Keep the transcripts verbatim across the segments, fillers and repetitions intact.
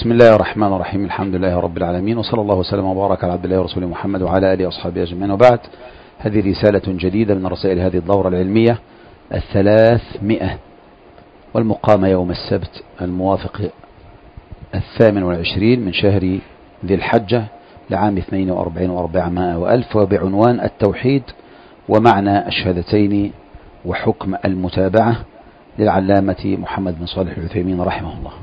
بسم الله الرحمن الرحيم. الحمد لله رب العالمين، وصلى الله وسلم وبارك على عبد الله ورسوله محمد وعلى آله وأصحابه أجمعين، وبعد. هذه رسالة جديدة من رسائل هذه الدورة العلمية الثلاثمائة، والمقامة يوم السبت الموافق الثامن والعشرين من شهر ذي الحجة لعام اثنين وأربعين وأربعمائة وألف، وبعنوان التوحيد ومعنى الشهادتين وحكم المتابعة، للعلامة محمد بن صالح العثيمين رحمه الله.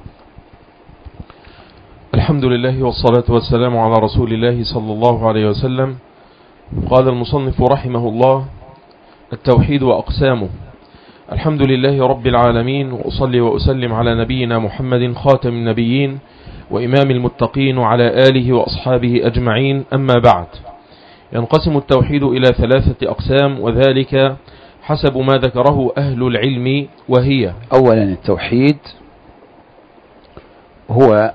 الحمد لله والصلاة والسلام على رسول الله صلى الله عليه وسلم. قال المصنف رحمه الله: التوحيد وأقسامه. الحمد لله رب العالمين، وأصلي وأسلم على نبينا محمد خاتم النبيين وإمام المتقين وعلى آله وأصحابه أجمعين، أما بعد. ينقسم التوحيد إلى ثلاثة أقسام، وذلك حسب ما ذكره أهل العلم، وهي: أولا التوحيد هو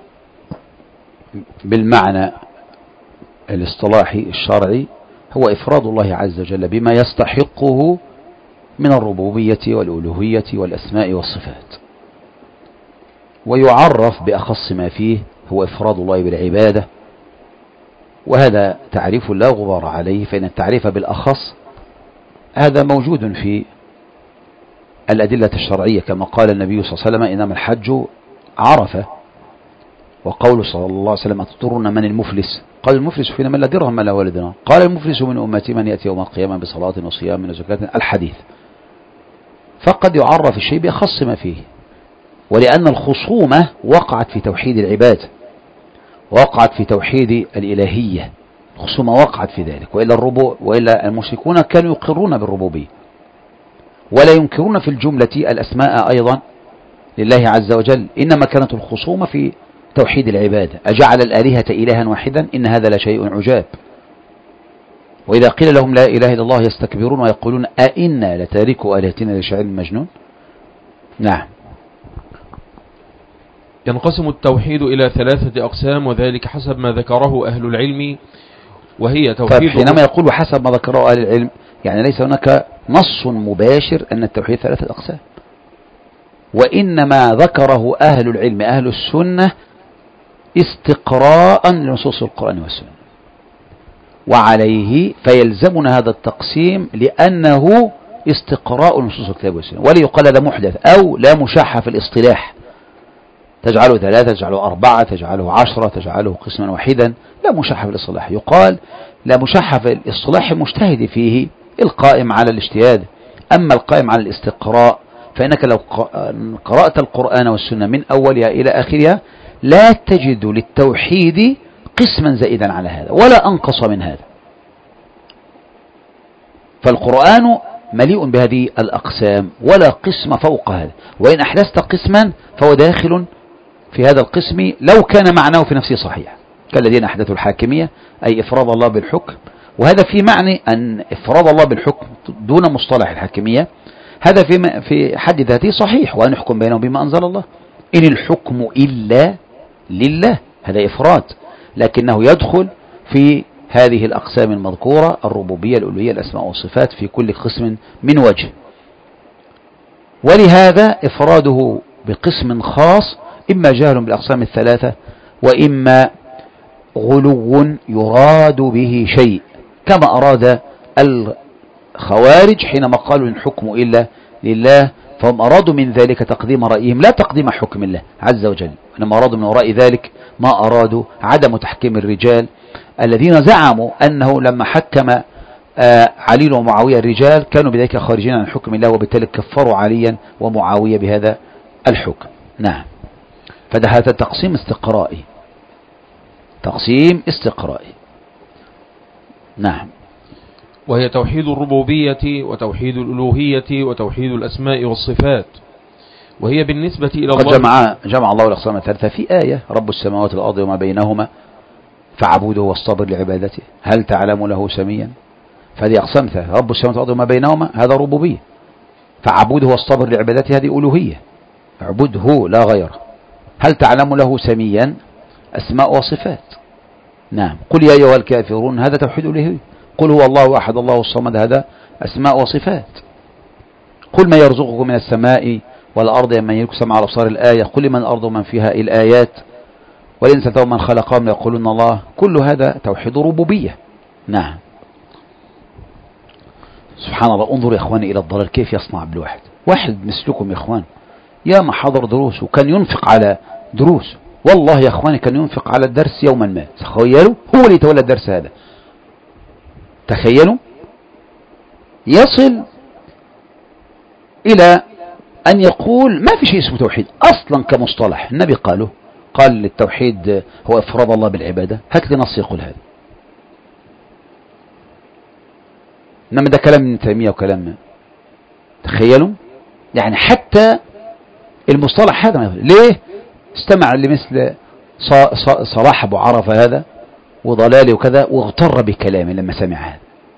بالمعنى الاصطلاحي الشرعي هو إفراد الله عز وجل بما يستحقه من الربوبية والألوهية والأسماء والصفات، ويعرف بأخص ما فيه هو إفراد الله بالعبادة، وهذا تعريف لا غبار عليه، فإن التعريف بالأخص هذا موجود في الأدلة الشرعية، كما قال النبي صلى الله عليه وسلم: إنما الحج عرفة. وقول صلى الله عليه وسلم: أتدرون من المفلس؟ قال: المفلس فينا من لا درهم ولا ولا دينار. قال: المفلس من أمتي من يأتي يوم القيامة بصلاة وصيام وزكاة. الحديث. فقد يعرف الشيء بأخص ما فيه، ولأن الخصومة وقعت في توحيد العباد، وقعت في توحيد الإلهية، الخصومة وقعت في ذلك، وإلا الربو وإلا المشركون كانوا يقرون بالربوبية ولا ينكرون في الجملة الأسماء أيضا لله عز وجل، إنما كانت الخصومة في توحيد العبادة. أجعل الآلهة إلها واحدا إن هذا لشيء عجاب. وإذا قيل لهم لا إله إلا الله يستكبرون ويقولون أئنا لتاركوا آلهتنا لشاعر مجنون. نعم. ينقسم التوحيد إلى ثلاثة أقسام، وذلك حسب ما ذكره أهل العلم، وهي توحيد. طيب، حينما يقول حسب ما ذكره أهل العلم، يعني ليس هناك نص مباشر أن التوحيد ثلاثة أقسام، وإنما ذكره أهل العلم أهل السنة استقراء لنصوص القرآن والسنة، وعليه فيلزمنا هذا التقسيم لأنه استقراء لنصوص الكتاب والسنة، ولا يقال هذا محدث أو لا مشاحة في الاصطلاح، تجعله ثلاثة، تجعله أربعة، تجعله عشرة، تجعله قسما واحدا. لا مشاحة في الاصطلاح. يقال لا مشاحة في الاصطلاح المجتهد فيه القائم على الاجتهاد، أما القائم على الاستقراء فإنك لو قرأت القرآن والسنة من أولها إلى آخرها لا تجد للتوحيد قسما زائدا على هذا ولا أنقص من هذا، فالقرآن مليء بهذه الأقسام ولا قسم فوق هذا، وإن أحدثت قسما فهو داخل في هذا القسم لو كان معناه في نفسه صحيح، كالذين أحدثوا الحاكمية، أي إفراد الله بالحكم، وهذا في معنى أن إفراد الله بالحكم دون مصطلح الحاكمية هذا في في حد ذاته صحيح، وأن يحكم بينهم بما أنزل الله. إن الحكم إلا لله، هذا إفراد، لكنه يدخل في هذه الأقسام المذكورة: الربوبية، الألوهية، الأسماء والصفات، في كل قسم من وجه. ولهذا إفراده بقسم خاص إما جهل بالأقسام الثلاثة، وإما غلو يراد به شيء، كما أراد الخوارج حينما قالوا إن الحكم إلا لله، فهم أرادوا من ذلك تقديم رأيهم لا تقديم حكم الله عز وجل، إنما أرادوا من وراء ذلك ما أرادوا عدم تحكيم الرجال الذين زعموا أنه لما حكم علي ومعاوية الرجال كانوا بذلك خارجين عن حكم الله، وبالتالي كفروا عليا ومعاوية بهذا الحكم. نعم. فده هذا تقسيم استقرائي، تقسيم استقرائي. نعم. وهي توحيد الربوبية وتوحيد الألوهية وتوحيد الأسماء والصفات، وهي بالنسبة إلى الله. قد جمع, جمع الله الأقسام الثلاثة في آية: رب السماوات والأرض وما بينهما فاعبده واصطبر لعبادته هل تعلم له سميا. فهذه أقسام ثلاثة: رب السماوات والأرض وما بينهما هذا ربوبية، فاعبده واصطبر لعبادته هذه ألوهية، اعبده لا غيره. هل تعلم له سميا أسماء وصفات. نعم. قل يا أيها الكافرون هذا توحيد الألوهية. قل هو الله أحد الله الصمد هذا أسماء وصفات. قل ما يرزقكم من السماء والأرض من يملك سمع الأبصار الآية، قل من الأرض ومن فيها الآيات، ولئن سألتهم من خلقهم ليقولون الله. كل هذا توحيد ربوبية. نعم. سبحان الله. انظر يا إخواني إلى الضلال كيف يصنع بالواحد. واحد مثلكم يا إخوان يا ما حضر دروس وكان ينفق على دروس، والله يا إخواني كان ينفق على الدرس يوما ما. تخيلوا هو اللي يتولى الدرس هذا. تخيلوا يصل إلى أن يقول ما في شيء اسمه توحيد أصلا كمصطلح. النبي قاله، قال للتوحيد هو إفراد الله بالعبادة. هات لي نص يقول هذا. إنما ده كلام ابن تيمية وكلام. تخيلوا يعني حتى المصطلح هذا ليه استمع لمثل صلاح أبو عرفة هذا وضلالي وكذا واغتر بكلامه لما سمع هذا،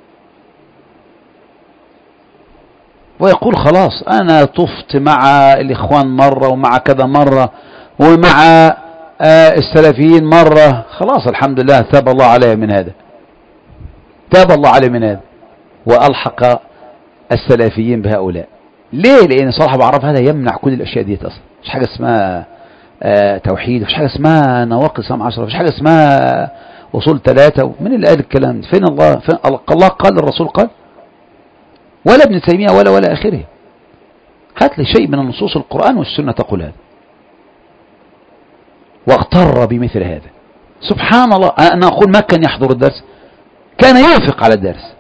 ويقول خلاص أنا طفت مع الإخوان مرة ومع كذا مرة ومع السلفيين مرة، خلاص الحمد لله تاب الله عليه من هذا، تاب الله عليه من هذا، وألحق السلفيين بهؤلاء. ليه؟ لأن صلاح أبو عرفة هذا يمنع كل الأشياء دي أصلا. مش حاجة اسمها آه توحيد، مش حاجة اسمها نواقض سمع عشرة، مش حاجة اسمها أصول ثلاثة. من اللي قال الكلام؟ فين الله؟ فين الله قال؟ الرسول قال؟ ولا ابن تيمية ولا ولا آخره. هات لي شيء من النصوص القرآن والسنة تقول هذا. واغتر بمثل هذا. سبحان الله. أنا أقول ما كان يحضر الدرس، كان ينفق على الدرس.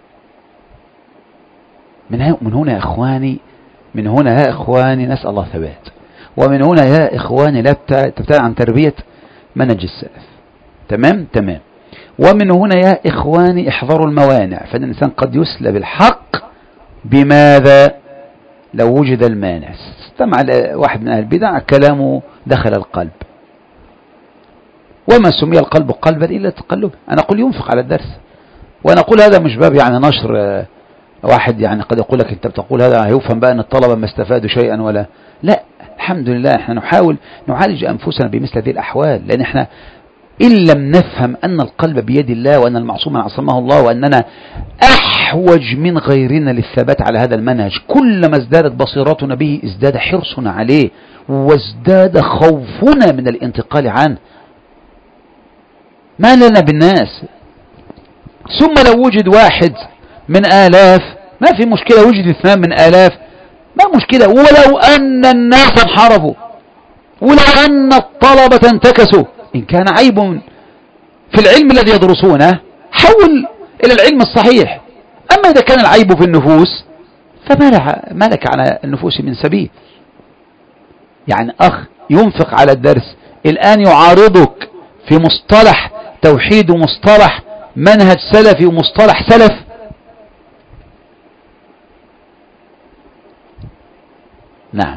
من من هنا يا إخواني، من هنا يا إخواني نسأل الله ثبات، ومن هنا يا إخواني لا تبتعد عن تربية منهج السلف. تمام تمام. ومن هنا يا إخواني احذروا الموانع، فإن الإنسان قد يسلب الحق بماذا؟ لو وجد المانع. استمع واحد من أهل البدع كلامه دخل القلب، وما سمي القلب قلبا إلا تقلبا. أنا أقول ينفق على الدرس، وأنا أقول هذا مش باب يعني نشر. واحد يعني قد يقول لك أنت بتقول هذا هيفهم بقى أن الطلبة ما استفادوا شيئا ولا لا. الحمد لله احنا نحاول نعالج أنفسنا بمثل هذه الأحوال، لأن احنا إن لم نفهم أن القلب بيد الله وأن المعصوم من عصمه الله وأننا أحوج من غيرنا للثبات على هذا المنهج، كلما ازدادت بصيرتنا به ازداد حرصنا عليه وازداد خوفنا من الانتقال عنه. ما لنا بالناس. ثم لو وجد واحد من آلاف ما في مشكلة، وجد اثنان من آلاف ما مشكلة. ولو أن الناس انحرفوا، ولو أن الطلبة انتكسوا، إن كان عيب في العلم الذي يدرسونه حول إلى العلم الصحيح. أما إذا كان العيب في النفوس فما لك على النفوس من سبيل. يعني أخ ينفق على الدرس الآن يعارضك في مصطلح توحيد ومصطلح منهج سلفي ومصطلح سلف. نعم.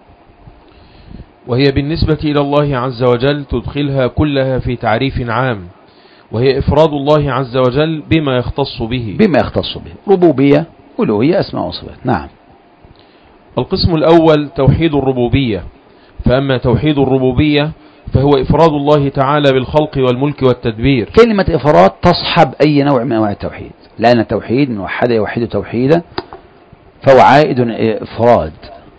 وهي بالنسبة إلى الله عز وجل تدخلها كلها في تعريف عام، وهي إفراد الله عز وجل بما يختص به بما يختص به ربوبية ألوهية أسماء وصفات. نعم. القسم الأول توحيد الربوبية. فأما توحيد الربوبية فهو إفراد الله تعالى بالخلق والملك والتدبير. كلمة إفراد تصحب أي نوع من أنواع التوحيد، لأن التوحيد من وحد يوحد توحيدا فهو عائد إفراد.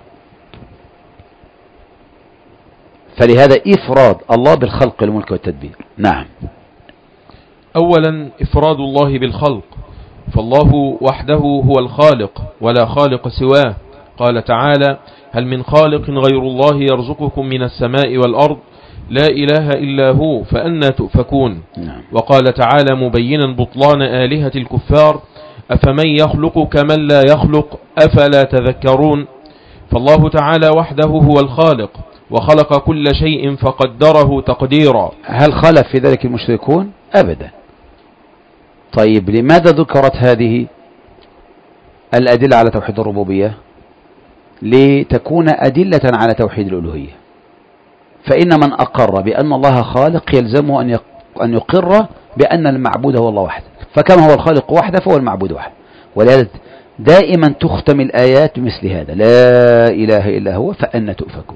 فلهذا إفراد الله بالخلق والملك والتدبير. نعم. أولا إفراد الله بالخلق، فالله وحده هو الخالق ولا خالق سواه. قال تعالى: هل من خالق غير الله يرزقكم من السماء والأرض لا إله إلا هو فأنى تؤفكون. نعم. وقال تعالى مبينا بطلان آلهة الكفار: أفمن يخلق كمن لا يخلق أفلا تذكرون. فالله تعالى وحده هو الخالق وخلق كل شيء فقدره تقديرا. هل خلف في ذلك المشركون؟ أبدا. طيب لماذا ذكرت هذه الأدلة على توحيد الربوبية؟ لتكون أدلة على توحيد الألوهية. فإن من أقر بأن الله خالق يلزمه أن يقر بأن المعبود هو الله وحده، فكما هو الخالق وحده فهو المعبود وحده. ولذلك دائما تختم الآيات بمثل هذا: لا إله إلا هو فأنى تؤفكون.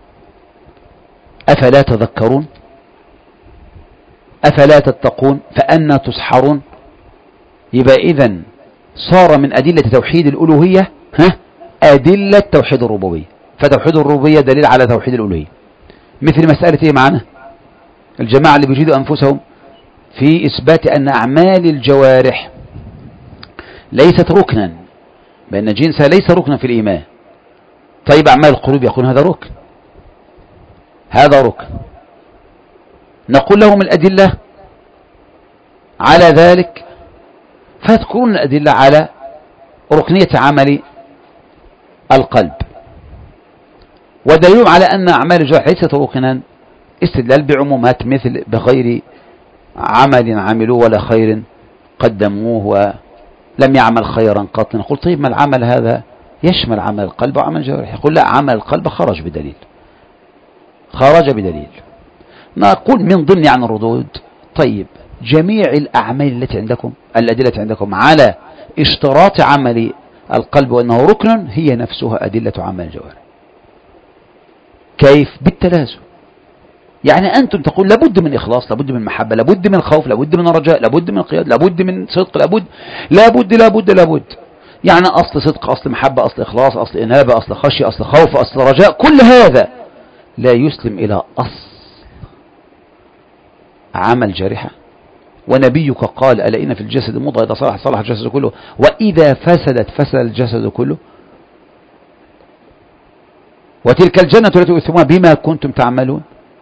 أفلا تذكرون؟ أفلا تتقون؟ فأنى تسحرون؟ يبقى إذن صار من أدلة توحيد الألوهية ها أدلة توحيد الربوبية. فتوحيد الربوبية دليل على توحيد الألوهية. مثل مسألة ايه معنا الجماعة اللي بيجيدوا أنفسهم في إثبات أن أعمال الجوارح ليست ركنا، بأن جنسها ليس ركنا في الإيمان. طيب أعمال القلوب يكون هذا ركن، هذا ركن. نقول لهم الأدلة على ذلك، فيذكرون الأدلة على ركنية عمل القلب، ودليل على أن أعمال الجوارح ليست ركنا استدلال بعمومات مثل بغير عمل عملوه ولا خير قدموه ولم يعمل خيرا قط. نقول طيب ما العمل هذا يشمل عمل القلب وعمل الجوارح؟ يقول لا، عمل القلب خرج بدليل، خرج بدليل. نقول من ضمن عن الردود طيب جميع الأعمال التي عندكم، الأدلة عندكم على اشتراط عمل القلب وأنه ركن هي نفسها أدلة عمل الجوارح. كيف؟ بالتلازم. يعني أنتم تقول لابد من إخلاص، لابد من محبة، لابد من خوف، لابد من رجاء، لابد من قياد، لابد من صدق، لابد لابد لابد لابد يعني أصل صدق، أصل محبة، أصل إخلاص، أصل إنابة، أصل خشية، أصل خوف، أصل رجاء. كل هذا لا يسلم إلى أصل عمل جارحة. ونبيك قال ألا إن في الجسد مضغة إذا صلح صلح الجسد كله وإذا فسدت فسد الجسد كله. وتلك الجنة التي أورثتموها بما كنتم تعملون.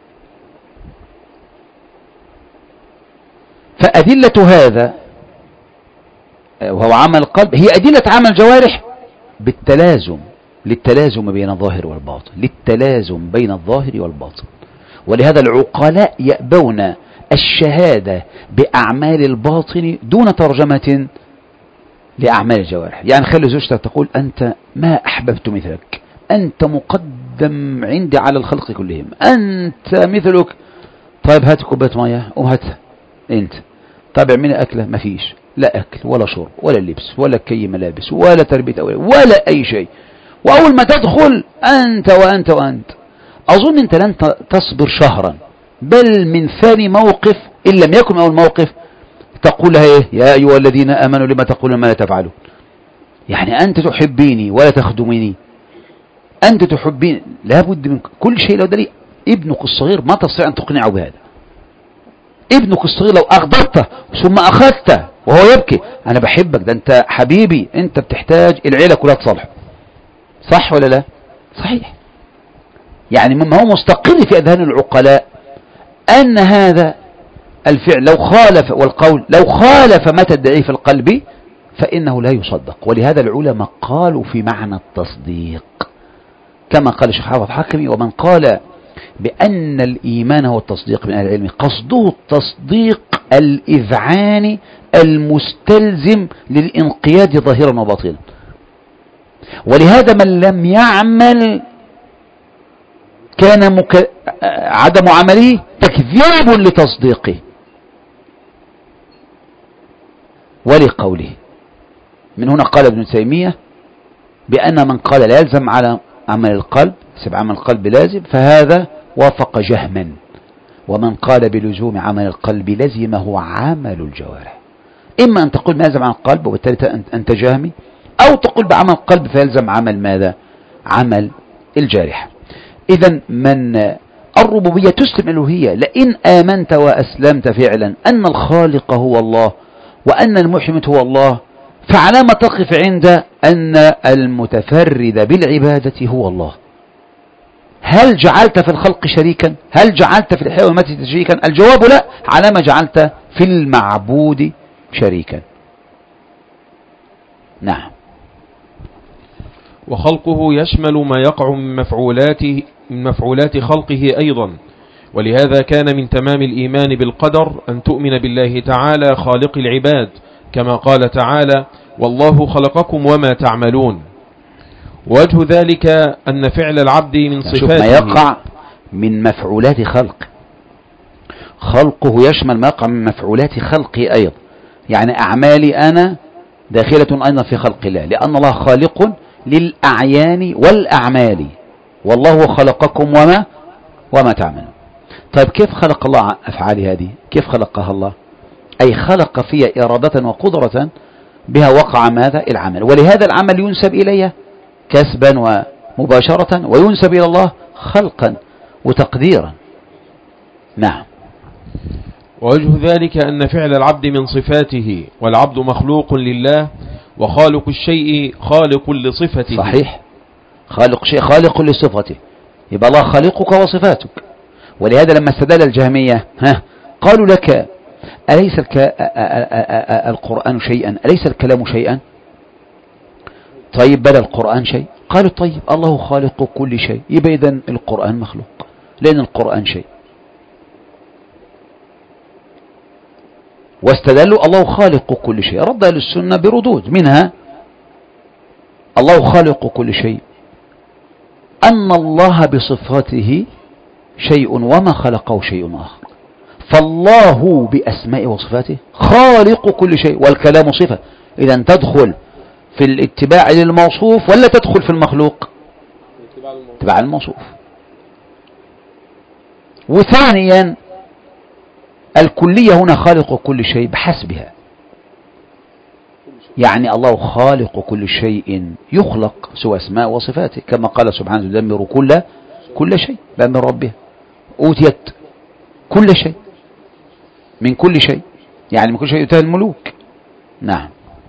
فأدلة هذا وهو عمل القلب هي أدلة عمل الجوارح بالتلازم، للتلازم بين الظاهر والباطن، للتلازم بين الظاهر والباطن. ولهذا العقلاء يأبون الشهادة بأعمال الباطن دون ترجمة لأعمال الجوارح. يعني خلي زوجتك تقول أنت ما أحببت مثلك، أنت مقدم عندي على الخلق كلهم، أنت مثلك. طيب هات كوباية مياه وهاتها أنت. طيب اعملي أكلة، ما فيش لا أكل ولا شرب ولا لبس ولا كي ملابس ولا تربية أولاد ولا أي شيء. وأول ما تدخل أنت وأنت وأنت، أظن أنت لن تصبر شهرا، بل من ثاني موقف إن لم يكن أول موقف تقول لها إيه؟ يا أيها الذين آمنوا لما تقولون ما لا تفعلون. يعني أنت تحبيني ولا تخدميني، أنت تحبين، لابد من كل شيء. لو دليل ابنك الصغير ما تستطيع أن تقنعه بهذا. ابنك الصغير لو أغضبته ثم أخذته وهو يبكي أنا بحبك، ده أنت حبيبي، أنت بتحتاج العيلة كلها تصالحه، صح ولا لا؟ صحيح. يعني مما هو مستقر في أذهان العقلاء أن هذا الفعل لو خالف، والقول لو خالف ما تدعيه في القلب فإنه لا يصدق. ولهذا العلماء قالوا في معنى التصديق كما قال الشيخ حافظ حكمي: ومن قال بأن الإيمان هو التصديق من أهل العلم قصده التصديق الإذعان المستلزم للإنقياد ظاهرا وباطنا. ولهذا من لم يعمل كان مك... عدم عمله تكذيب لتصديقه ولقوله. من هنا قال ابن تيمية بأن من قال لا يلزم على عمل القلب، سبع عمل القلب لازم، فهذا وافق جهما. ومن قال بلزوم عمل القلب لزمه عمل الجوارح. إما أن تقول ما يلزم عن القلب وبالتالي أنت جهمي، أو تقول بعمل القلب فيلزم عمل ماذا؟ عمل الجارح. إذن من الربوبية تسلم الألوهية. لئن آمنت وأسلمت فعلا أن الخالق هو الله وأن المحمد هو الله، فعلى ما تقف عند أن المتفرد بالعبادة هو الله. هل جعلت في الخلق شريكا؟ هل جعلت في الحياة والموت شريكا؟ الجواب لا، على ما جعلت في المعبود شريكا. نعم. وخلقه يشمل ما يقع من مفعولاته من مفعولات خلقه أيضا. ولهذا كان من تمام الإيمان بالقدر أن تؤمن بالله تعالى خالق العباد، كما قال تعالى: والله خلقكم وما تعملون. وجه ذلك أن فعل العبد من صفاته ما يقع من مفعولات خلق. خلقه يشمل ما يقع من مفعولات خلقه أيضا، يعني أعمالي أنا داخلة أيضا في خلق الله، لأن الله خالق للأعيان والأعمال. والله خلقكم وما وما تعملون. طيب كيف خلق الله أفعال هذه؟ كيف خلقها الله؟ أي خلق فيها إرادة وقدرة بها وقع ماذا؟ العمل. ولهذا العمل ينسب إليه كسبا مباشرة، وينسب إلى الله خلقا وتقديرا. نعم. ووجه ذلك أن فعل العبد من صفاته، والعبد مخلوق لله، وخالق الشيء خالق لصفته. صحيح، خالق شيء خالق لصفته، يبقى الله خالقك وصفاتك. ولهذا لما استدل الجهمية ها قالوا لك أليس الك... القرآن شيئا، أليس الكلام شيئا؟ طيب بلى القرآن شيء. قالوا طيب الله خالق كل شيء، يبقى إذن القرآن مخلوق، لأن القرآن شيء. واستدلوا الله خالق كل شيء. رد أهل السنة بردود، منها الله خالق كل شيء أن الله بصفاته شيء وما خلقه شيء آخر، فالله بأسماء وصفاته خالق كل شيء، والكلام صفة، إذا تدخل في الاتباع للموصوف ولا تدخل في المخلوق؟ اتباع الموصوف. وثانيا الكلية هنا خالق كل شيء بحسبها، يعني الله خالق كل شيء يخلق سوى اسماء وصفاته، كما قال سبحانه تدمر كل كل شيء بأمر ربها، أوتيت كل شيء من كل شيء، يعني من كل شيء يؤتى الملوك. نعم.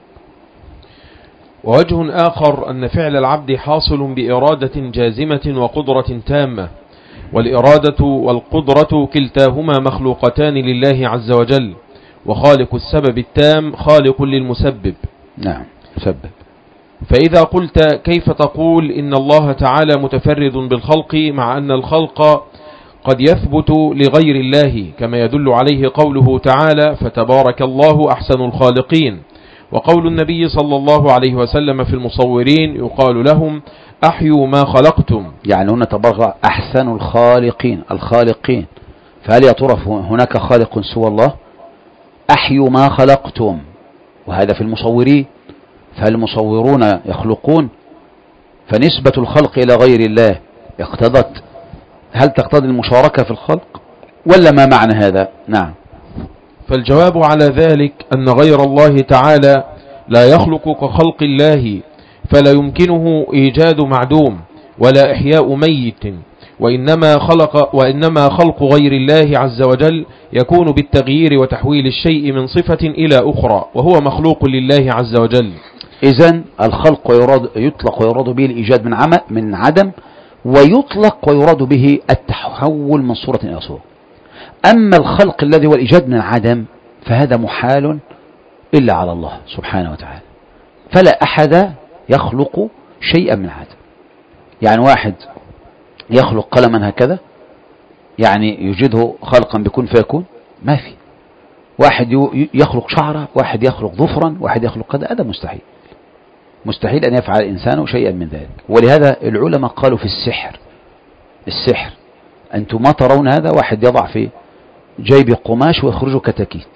ووجه آخر أن فعل العبد حاصل بإرادة جازمة وقدرة تامة، والإرادة والقدرة كلتاهما مخلوقتان لله عز وجل، وخالق السبب التام خالق للمسبب. نعم، مسبب. فإذا قلت كيف تقول إن الله تعالى متفرد بالخلق مع أن الخلق قد يثبت لغير الله، كما يدل عليه قوله تعالى فتبارك الله أحسن الخالقين، وقول النبي صلى الله عليه وسلم في المصورين يقال لهم أحيوا ما خلقتم، يعني هنا تبارك أحسن الخالقين الخالقين، فهل يطرف هناك خالق سوى الله؟ أحيوا ما خلقتم، وهذا في المصورين، فالمصورون يخلقون، فنسبة الخلق إلى غير الله اقتضت، هل تقتضي المشاركة في الخلق ولا ما معنى هذا؟ نعم. فالجواب على ذلك أن غير الله تعالى لا يخلق كخلق الله، فلا يمكنه إيجاد معدوم ولا إحياء ميت، وإنما خلق وإنما خلق غير الله عز وجل يكون بالتغيير وتحويل الشيء من صفة إلى أخرى، وهو مخلوق لله عز وجل. إذن الخلق يراد يطلق ويراد به الإيجاد من عمل من عدم، ويطلق ويراد به التحول من صورة إلى صورة. أما الخلق الذي هو الإيجاد من عدم فهذا محال إلا على الله سبحانه وتعالى، فلا أحد يخلق شيئا من عدم. يعني واحد يخلق قلما هكذا، يعني يوجده خلقا بكون فيكون، ما في. واحد يخلق شعرة، واحد يخلق ظفرا، واحد يخلق كذا، هذا مستحيل، مستحيل أن يفعل الإنسان شيئا من ذلك. ولهذا العلماء قالوا في السحر، السحر أنتم ما ترون هذا، واحد يضع في جيب قماش ويخرجه كتاكيت،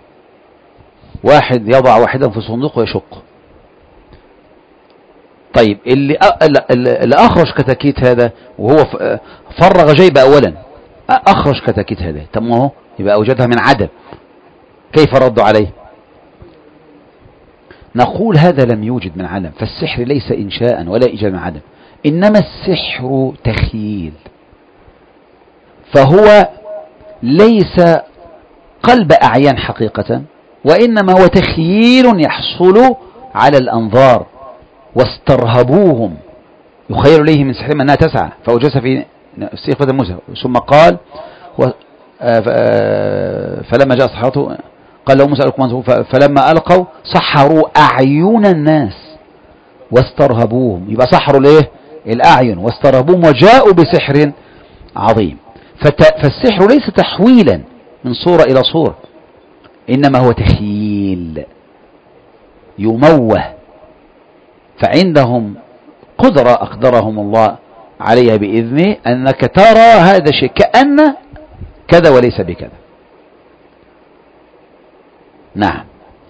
واحد يضع واحدا في صندوق ويشق. طيب اللي اللي أخرج كتاكيت هذا وهو فرغ جيب أولا، أخرج كتاكيت هذا، طب ما هو يبقى أوجدها من عدم، كيف ردوا عليه؟ نقول هذا لم يوجد من عدم، فالسحر ليس إنشاء ولا إيجاد من عدم، إنما السحر تخييل، فهو ليس قلب أعيان حقيقة، وإنما هو تخييل يحصل على الأنظار. واسترهبوهم يخيل إليه من سحرهم أنها تسعى فأوجس في استيقظ موسى، ثم قال فلما جاء السحرة قال لهم موسى ألقوا، فلما ألقوا سحروا أعين الناس واسترهبوهم، يبقى سحروا ليه الأعين واسترهبوهم وجاءوا بسحر عظيم. فالسحر ليس تحويلا من صورة إلى صورة، إنما هو تخييل يموه، فعندهم قدرة أقدرهم الله عليها بإذنه، أنك ترى هذا الشيء كأن كذا وليس بكذا. نعم.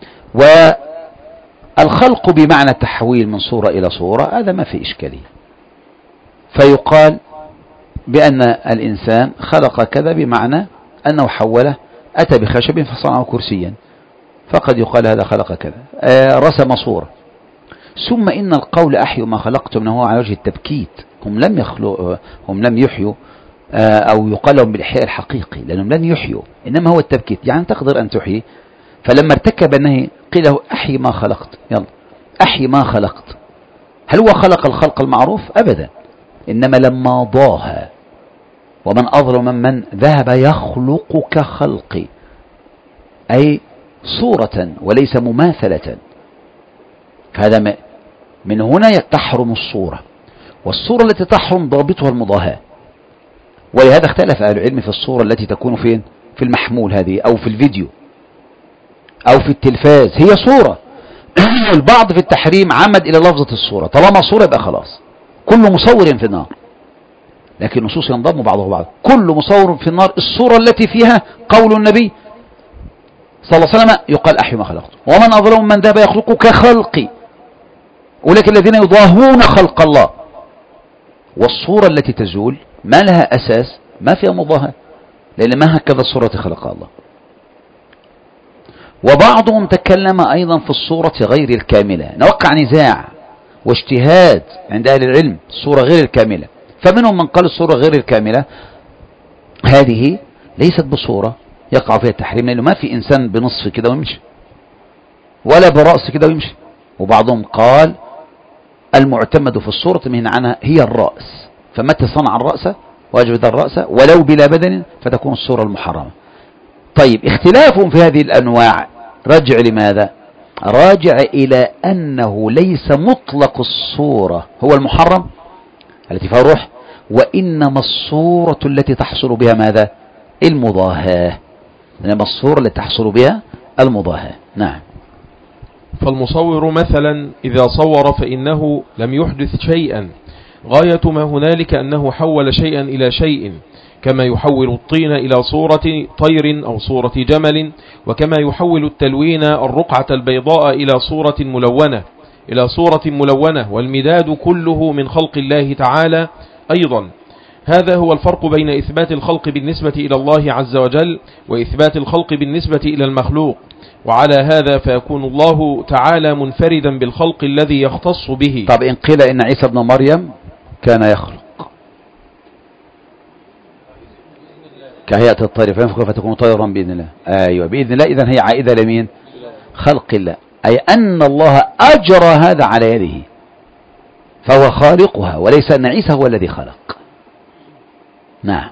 والخلق بمعنى التحويل من صورة إلى صورة، هذا ما في إشكالية، فيقال بأن الإنسان خلق كذا بمعنى أنه حوله، أتى بخشب فصنعه كرسيا، فقد يقال هذا خلق كذا، رسم صورة. ثم إن القول أحيوا ما خلقتم هو على وجه التبكيت، هم لم يخلقوا، هم لم يحيوا أو يقال لهم بالإحياء الحقيقي، لأنهم لن يحيوا، إنما هو التبكيت. يعني تقدر أن تحيي، فلما ارتكب النهي قيل له أحي ما خلقت، يلا أحي ما خلقت. هل هو خلق الخلق المعروف؟ أبدا، إنما لما ضاها، ومن أظلم من ذهب يخلق كخلقي، أي صورة وليس مماثلة. فهذا من هنا تحرم الصورة، والصورة التي تحرم ضابطها المضاهاة. ولهذا اختلف أهل العلم في الصورة التي تكون فين، في المحمول هذه أو في الفيديو أو في التلفاز، هي صورة. البعض في التحريم عمد إلى لفظة الصورة، طالما صورة يبقى خلاص كل مصور في النار. لكن نصوص ينضم بعضه بعض، كل مصور في النار الصورة التي فيها قول النبي صلى الله عليه وسلم يقال أحي ما خلقت، ومن أظلم من ذهب يخلق كخلقي، أولئك الذين يضاهون خلق الله. والصورة التي تزول ما لها أساس، ما فيها مضاهاة، لأن ما هكذا الصورة خلقها الله. وبعضهم تكلم أيضا في الصورة غير الكاملة، نوقع نزاع واجتهاد عند أهل العلم الصورة غير الكاملة. فمنهم من قال الصورة غير الكاملة هذه ليست بصورة يقع فيها التحريم، لأنه ما في إنسان بنصف كده ويمشي ولا برأس كده ويمشي. وبعضهم قال المعتمد في الصورة من عنها هي الرأس، فمتى صنع الرأس واجب الرأس ولو بلا بدن فتكون الصورة المحرمة. طيب اختلافهم في هذه الأنواع رجع لماذا؟ راجع إلى أنه ليس مطلق الصورة هو المحرم التي فيها روح، وإنما الصورة التي تحصل بها ماذا؟ المضاهاة. إنما الصورة التي تحصل بها المضاهاة. نعم. فالمصور مثلا إذا صور فإنه لم يحدث شيئا، غاية ما هنالك أنه حول شيئا إلى شيء، كما يحول الطين إلى صورة طير أو صورة جمل، وكما يحول التلوين الرقعة البيضاء إلى صورة ملونة إلى صورة ملونة والمداد كله من خلق الله تعالى أيضا. هذا هو الفرق بين إثبات الخلق بالنسبة إلى الله عز وجل وإثبات الخلق بالنسبة إلى المخلوق. وعلى هذا فيكون الله تعالى منفردا بالخلق الذي يختص به. طب إن قيل إن عيسى ابن مريم كان يخلق كهيئة الطير فينفخ فتكون طيرا بإذن الله. أيوة بإذن الله، إذن هي عائدة لمين؟ خلق الله، أي أن الله أجرى هذا على يده فهو خالقها، وليس أن عيسى هو الذي خلق. نعم.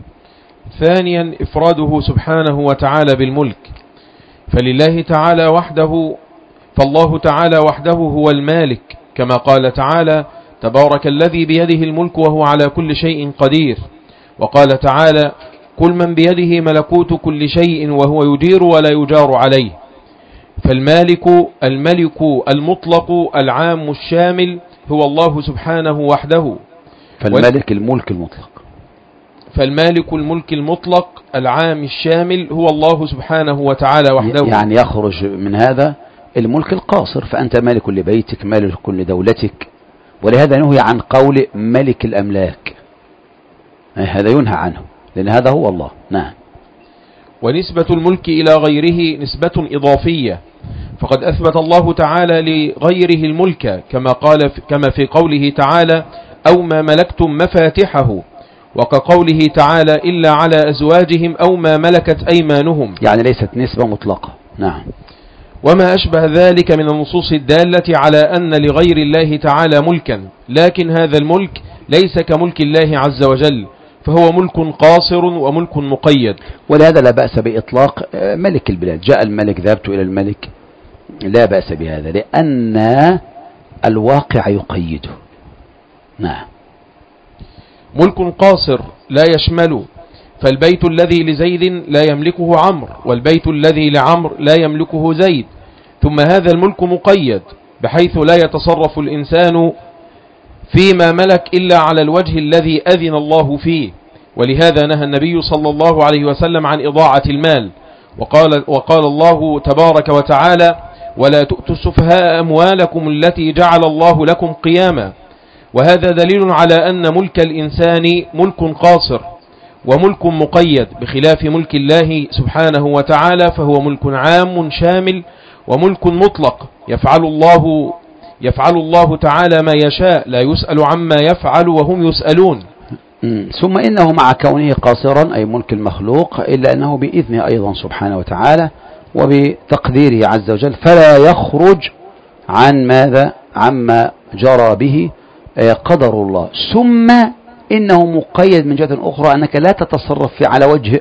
ثانيا إفراده سبحانه وتعالى بالملك، فلله تعالى وحده فالله تعالى وحده هو المالك، كما قال تعالى تبارك الذي بيده الملك وهو على كل شيء قدير. وقال تعالى كل من بيده ملكوت كل شيء وهو يجير ولا يجار عليه. فالمالك الملك المطلق العام الشامل هو الله سبحانه وحده. فالمالك الملك المطلق فالمالك الملك المطلق العام الشامل هو الله سبحانه وتعالى وحده. يعني يخرج من هذا الملك القاصر، فأنت مالك لبيتك مالك لدولتك، ولهذا نهي عن قول ملك الأملاك، هذا ينهى عنه لأن هذا هو الله. نعم. ونسبة الملك إلى غيره نسبة إضافية، فقد أثبت الله تعالى لغيره الملك كما قال كما في قوله تعالى أو ما ملكتم مفاتحه، وكقوله تعالى إلا على أزواجهم أو ما ملكت أيمانهم، يعني ليست نسبة مطلقة. نعم. وما أشبه ذلك من النصوص الدالة على أن لغير الله تعالى ملكا، لكن هذا الملك ليس كملك الله عز وجل، فهو ملك قاصر وملك مقيد. ولهذا لا بأس بإطلاق ملك البلاد، جاء الملك ذهبت إلى الملك، لا بأس بهذا لأن الواقع يقيده. نعم. ملك قاصر لا يشمل، فالبيت الذي لزيد لا يملكه عمرو، والبيت الذي لعمرو لا يملكه زيد. ثم هذا الملك مقيد بحيث لا يتصرف الإنسان فيما ملك إلا على الوجه الذي أذن الله فيه. ولهذا نهى النبي صلى الله عليه وسلم عن إضاعة المال، وقال, وقال الله تبارك وتعالى ولا تؤتوا السفهاء أموالكم التي جعل الله لكم قياما. وهذا دليل على أن ملك الإنسان ملك قاصر وملك مقيد، بخلاف ملك الله سبحانه وتعالى فهو ملك عام شامل وملك مطلق يفعل الله يفعل الله تعالى ما يشاء، لا يسأل عما يفعل وهم يسألون. ثم إنه مع كونه قاصرا أي ملك المخلوق إلا أنه بإذنه أيضا سبحانه وتعالى وبتقديره عز وجل، فلا يخرج عن ماذا عما جرى به قدر الله. ثم إنه مقيد من جهة أخرى أنك لا تتصرف في على وجه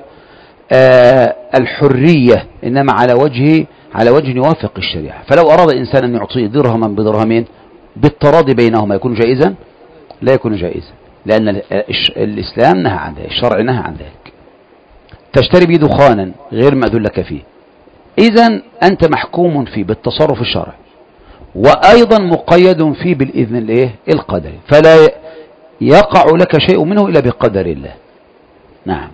الحرية، إنما على وجه على وجه يوافق الشريعة. فلو أراد إنسان أن يعطيه درهما بدرهمين بالتراضي بينهما يكون جائزا؟ لا يكون جائزا، لأن الإسلام نهى عن ذلك، الشرع نهى عن ذلك. تشتري به دخانا غير مأذون لك فيه، إذن أنت محكوم فيه بالتصرف الشرعي، وأيضا مقيد فيه بالإذن الإيه القدري، فلا يقع لك شيء منه إلا بقدر الله. نعم.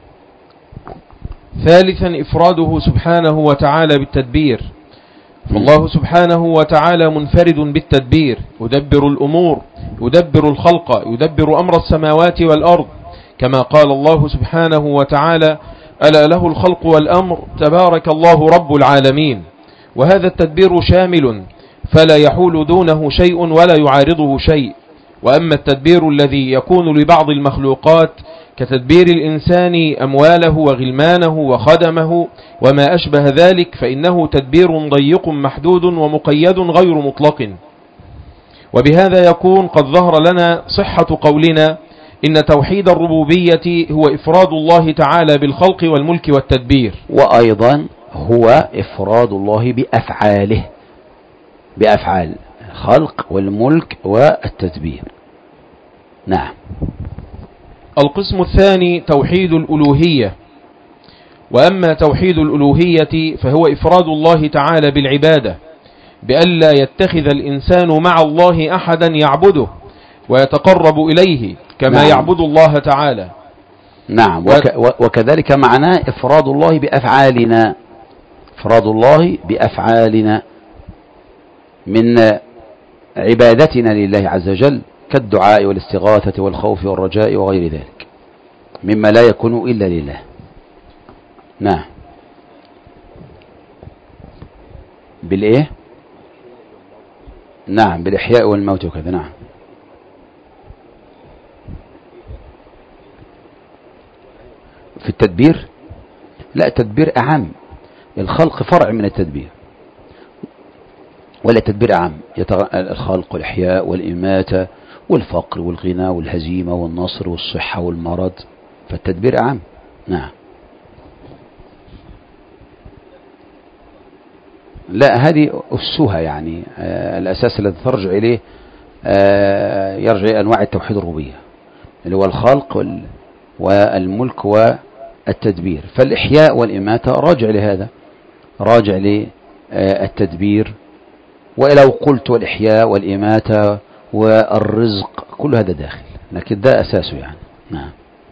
ثالثا إفراده سبحانه وتعالى بالتدبير، فالله سبحانه وتعالى منفرد بالتدبير، يدبر الأمور، يدبر الخلق، يدبر أمر السماوات والأرض، كما قال الله سبحانه وتعالى: ألا له الخلق والأمر تبارك الله رب العالمين. وهذا التدبير شامل فلا يحول دونه شيء ولا يعارضه شيء. وأما التدبير الذي يكون لبعض المخلوقات كتدبير الإنسان أمواله وغلمانه وخدمه وما أشبه ذلك، فإنه تدبير ضيق محدود ومقيد غير مطلق. وبهذا يكون قد ظهر لنا صحة قولنا إن توحيد الربوبية هو إفراد الله تعالى بالخلق والملك والتدبير، وأيضا هو إفراد الله بأفعاله، بأفعال الخلق والملك والتدبير. نعم. القسم الثاني توحيد الألوهية. وأما توحيد الألوهية فهو إفراد الله تعالى بالعبادة، بألا يتخذ الإنسان مع الله أحدا يعبده ويتقرب إليه كما نعم. يعبد الله تعالى. نعم. وك وكذلك معناه إفراد الله بأفعالنا، إفراد الله بأفعالنا من عبادتنا لله عز وجل كالدعاء والاستغاثة والخوف والرجاء وغير ذلك مما لا يكون إلا لله. نعم. بالإيه؟ نعم، بالإحياء والموت وكذا. نعم. في التدبير لا، التدبير أعم، الخلق فرع من التدبير، ولا التدبير أعم، الخلق والإحياء والإماتة والفقر والغنى والهزيمة والنصر والصحة والمرض، فالتدبير أعم. نعم. لا، هذه أسها يعني آه الأساس الذي ترجع إليه آه يرجع إلى أنواع التوحيد الربوبية اللي هو الخلق والملك والتدبير. فالإحياء والإماتة راجع لهذا، راجع للتدبير. ولو قلت والإحياء والإماتة والرزق كل هذا داخل، لكن ده أساسه يعني. نعم.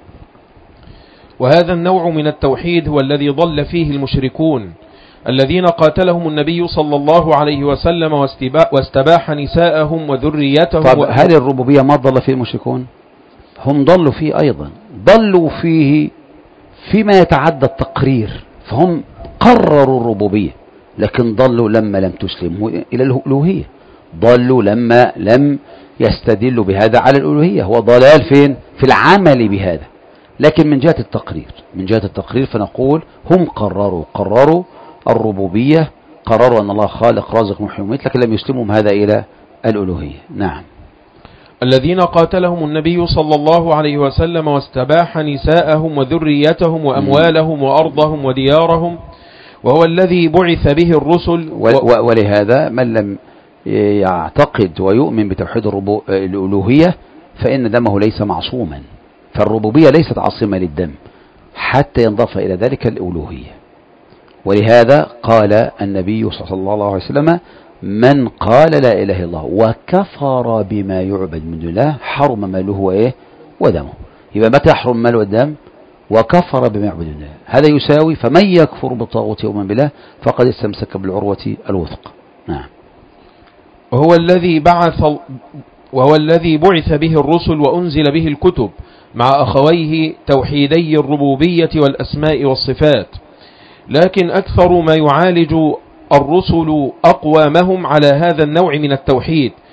وهذا النوع من التوحيد هو الذي ضل فيه المشركون الذين قاتلهم النبي صلى الله عليه وسلم واستباح نساءهم وذريتهم. طب هل الربوبية ما ضل فيه المشركون؟ هم ضلوا فيه أيضا، ضلوا فيه فيما يتعدى التقرير، فهم قرروا الربوبية لكن ضلوا لما لم تسلموا إلى الألوهية، ضلوا لما لم يستدلوا بهذا على الألوهية. هو ضلال فين؟ في العمل بهذا. لكن من جهة التقرير، من جهة التقرير فنقول هم قرروا قرروا الربوبية، قرروا أن الله خالق رازق محيي وميت، لكن لم يسلموا هذا إلى الألوهية. نعم. الذين قاتلهم النبي صلى الله عليه وسلم واستباح نساءهم وذريتهم وأموالهم وأرضهم وديارهم، وهو الذي بعث به الرسل. ولهذا من لم يعتقد ويؤمن بتوحيد الألوهية فإن دمه ليس معصوما، فالربوبية ليست عاصمة للدم حتى ينضاف إلى ذلك الألوهية. ولهذا قال النبي صلى الله عليه وسلم: من قال لا إله إلا الله وكفر بما يعبد من دون الله حرم ماله وإيه ودمه. يبقى متى يحرم ماله والدم؟ وكفر بما يعبد من دون الله. هذا يساوي فمن يكفر بالطاغوت ويؤمن بالله فقد استمسك بالعروة الوثقى. نعم. وهو الذي بعث وهو الذي بعث به الرسل وأنزل به الكتب مع أخويه توحيدي الربوبية والأسماء والصفات. لكن أكثر ما يعالج الرسل أقوامهم على هذا النوع من التوحيد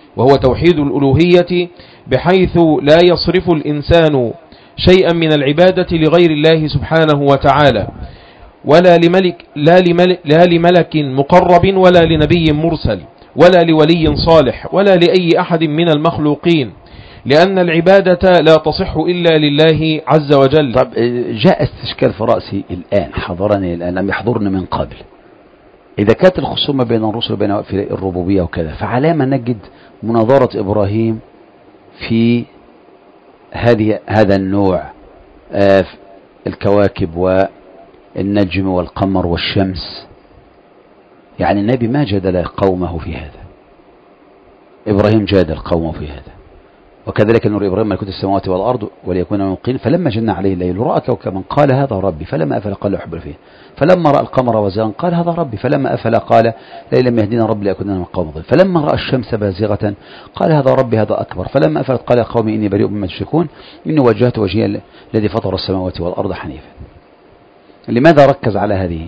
وهو توحيد الألوهية، بحيث لا يصرف الإنسان شيئا من العبادة لغير الله سبحانه وتعالى، ولا لملك, لا لملك, لا لملك مقرب، ولا لنبي مرسل، ولا لولي صالح، ولا لأي أحد من المخلوقين، لأن العبادة لا تصح إلا لله عز وجل. طب جاء استشكال في رأسي الآن، حضرني الآن، لم يحضرني من قبل. إذا كانت الخصومة بين الرسل وبين في الربوبية وكذا، فعلى ما نجد مناظرة إبراهيم في هذه هذا النوع، آه الكواكب والنجم والقمر والشمس؟ يعني النبي ما جادل قومه في هذا، إبراهيم جادل قومه في هذا. وكذلك نور إبراهيم ملكوت السماوات والأرض وليكون موقين، فلما جن عليه الليل رأى كوكبا قال هذا ربي فلما أفل قال أحب فيه، فلما رأى القمر بازغا قال هذا ربي فلما أفل قال لئن لم يهدينا ربي لأكون من القوم الضالين، فلما رأى الشمس بازغة قال هذا ربي هذا أكبر، فلما أفلت قال يا قوم إني بريء مما تشركون إني وجهت وجهي الذي فطر السماوات والأرض حنيفا. لماذا ركز على هذه؟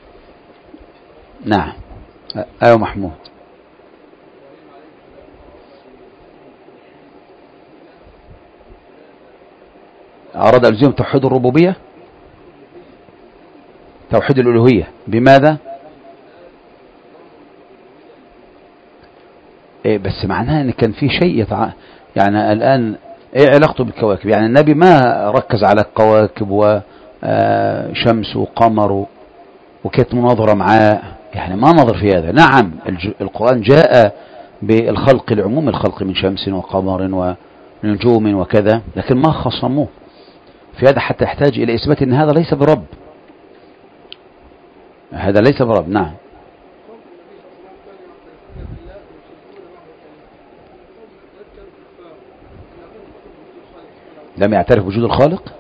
نعم. أيوة محمود. أراد ألزم توحيد الربوبية، توحيد الألوهية. بماذا؟ إيه بس معناها أن كان في شيء يتع... يعني الآن إيه علاقته بالكواكب؟ يعني النبي ما ركز على الكواكب وشمس وقمر وكانت مناظرة معاه، يعني ما نظر في هذا. نعم القرآن جاء بالخلق، العموم الخلق من شمس وقمر ونجوم وكذا، لكن ما خصموه في هذا حتى يحتاج إلى إثبات أن هذا ليس برب، هذا ليس برب. نعم. لم يعترف بوجود الخالق.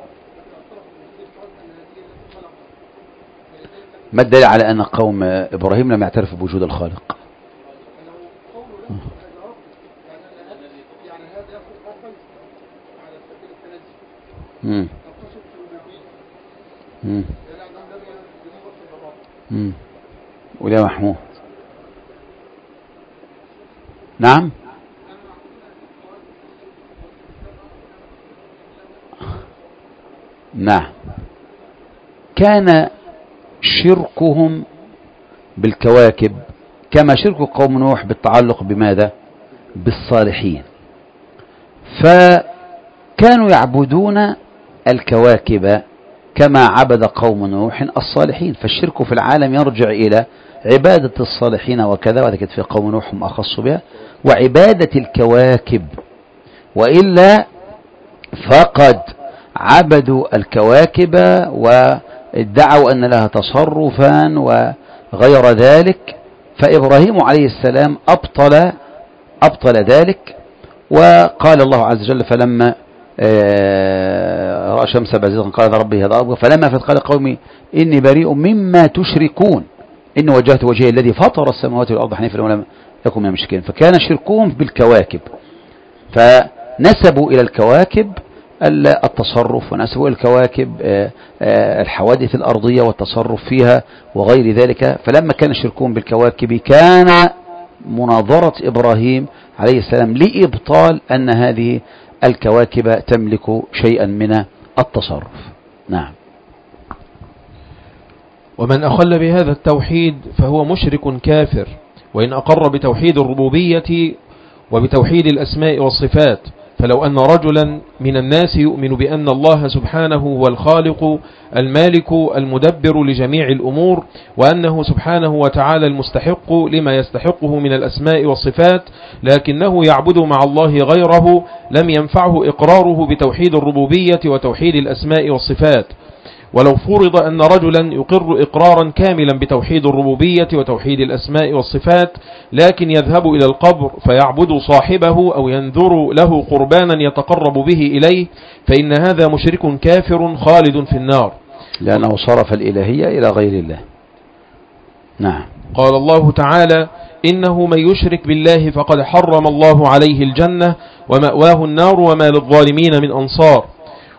ما الدليل على أن قوم إبراهيم لم يعترف بوجود الخالق؟ امم امم امم ولا محمود. نعم. نعم. كان شركهم بالكواكب كما شرك قوم نوح بالتعلق بماذا؟ بالصالحين، فكانوا يعبدون الكواكب كما عبد قوم نوح الصالحين، فالشرك في العالم يرجع إلى عبادة الصالحين وكذا، وهذا كانت في قوم نوح هم أخص بها، وعبادة الكواكب. وإلا فقد عبدوا الكواكب وادعوا أن لها تصرفا وغير ذلك، فإبراهيم عليه السلام أبطل أبطل ذلك، وقال الله عز وجل فلما رأى شمس بازغا قال ربي هذا أكبر فلما أفلت قال قومي إني بريء مما تشركون إني وجهت وجهي الذي فطر السماوات والأرض حنيفا ولم يكن من المشركين. فكان شركهم بالكواكب، فنسبوا إلى الكواكب التصرف، ونسبوا إلى الكواكب الحوادث الأرضية والتصرف فيها وغير ذلك. فلما كان شركهم بالكواكب كان مناظرة إبراهيم عليه السلام لإبطال أن هذه الكواكب تملك شيئا من التصرف. نعم. ومن أخل بهذا التوحيد فهو مشرك كافر، وإن أقر بتوحيد الربوبية وبتوحيد الأسماء والصفات. فلو أن رجلا من الناس يؤمن بأن الله سبحانه هو الخالق المالك المدبر لجميع الأمور، وأنه سبحانه وتعالى المستحق لما يستحقه من الأسماء والصفات، لكنه يعبد مع الله غيره، لم ينفعه إقراره بتوحيد الربوبية وتوحيد الأسماء والصفات. ولو فرض أن رجلا يقر إقرارا كاملا بتوحيد الربوبية وتوحيد الأسماء والصفات، لكن يذهب إلى القبر فيعبد صاحبه أو ينذر له قربانا يتقرب به إليه، فإن هذا مشرك كافر خالد في النار، لأنه صرف الإلهية إلى غير الله. نعم. قال الله تعالى إنه من يشرك بالله فقد حرم الله عليه الجنة ومأواه النار وما للظالمين من أنصار.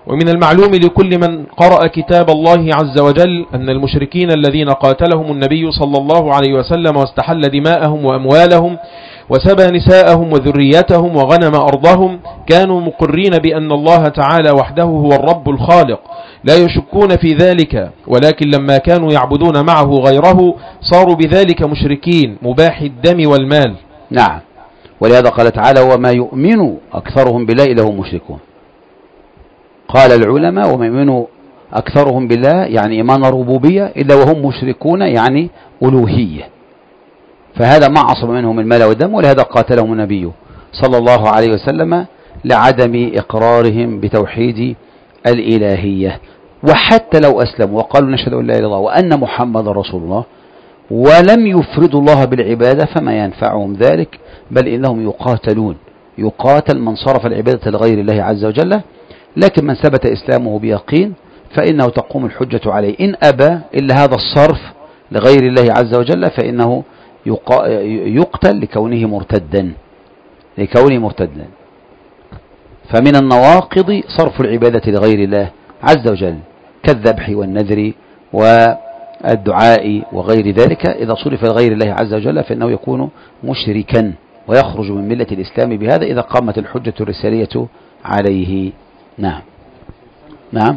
ومن المعلوم لكل من قرأ كتاب الله عز وجل أن المشركين الذين قاتلهم النبي صلى الله عليه وسلم واستحل دماءهم وأموالهم وسبى نساءهم وذريتهم وغنم أرضهم كانوا مقرين بأن الله تعالى وحده هو الرب الخالق لا يشكون في ذلك، ولكن لما كانوا يعبدون معه غيره صاروا بذلك مشركين مباح الدم والمال. نعم، ولهذا قال تعالى وما يؤمن أكثرهم بالله إلا هم مشركون. قال العلماء وما يؤمن أكثرهم بالله يعني إيمان ربوبية إلا وهم مشركون يعني ألوهية، فهذا ما عصم منهم المال والدم، ولهذا قاتلهم النبي صلى الله عليه وسلم لعدم إقرارهم بتوحيد الإلهية. وحتى لو أسلموا وقالوا نشهد أن لا إله إلا الله وأن محمد رسول الله ولم يفردوا الله بالعبادة فما ينفعهم ذلك، بل إنهم يقاتلون، يقاتل من صرف العبادة لغير الله عز وجل. لكن من ثبت إسلامه بيقين فإنه تقوم الحجة عليه، إن أبى إلا هذا الصرف لغير الله عز وجل فإنه يقتل لكونه مرتدا لكونه مرتدا فمن النواقض صرف العبادة لغير الله عز وجل كالذبح والنذر والدعاء وغير ذلك، إذا صرف لغير الله عز وجل فإنه يكون مشركا ويخرج من ملة الإسلام بهذا إذا قامت الحجة الرسالية عليه. نعم نعم.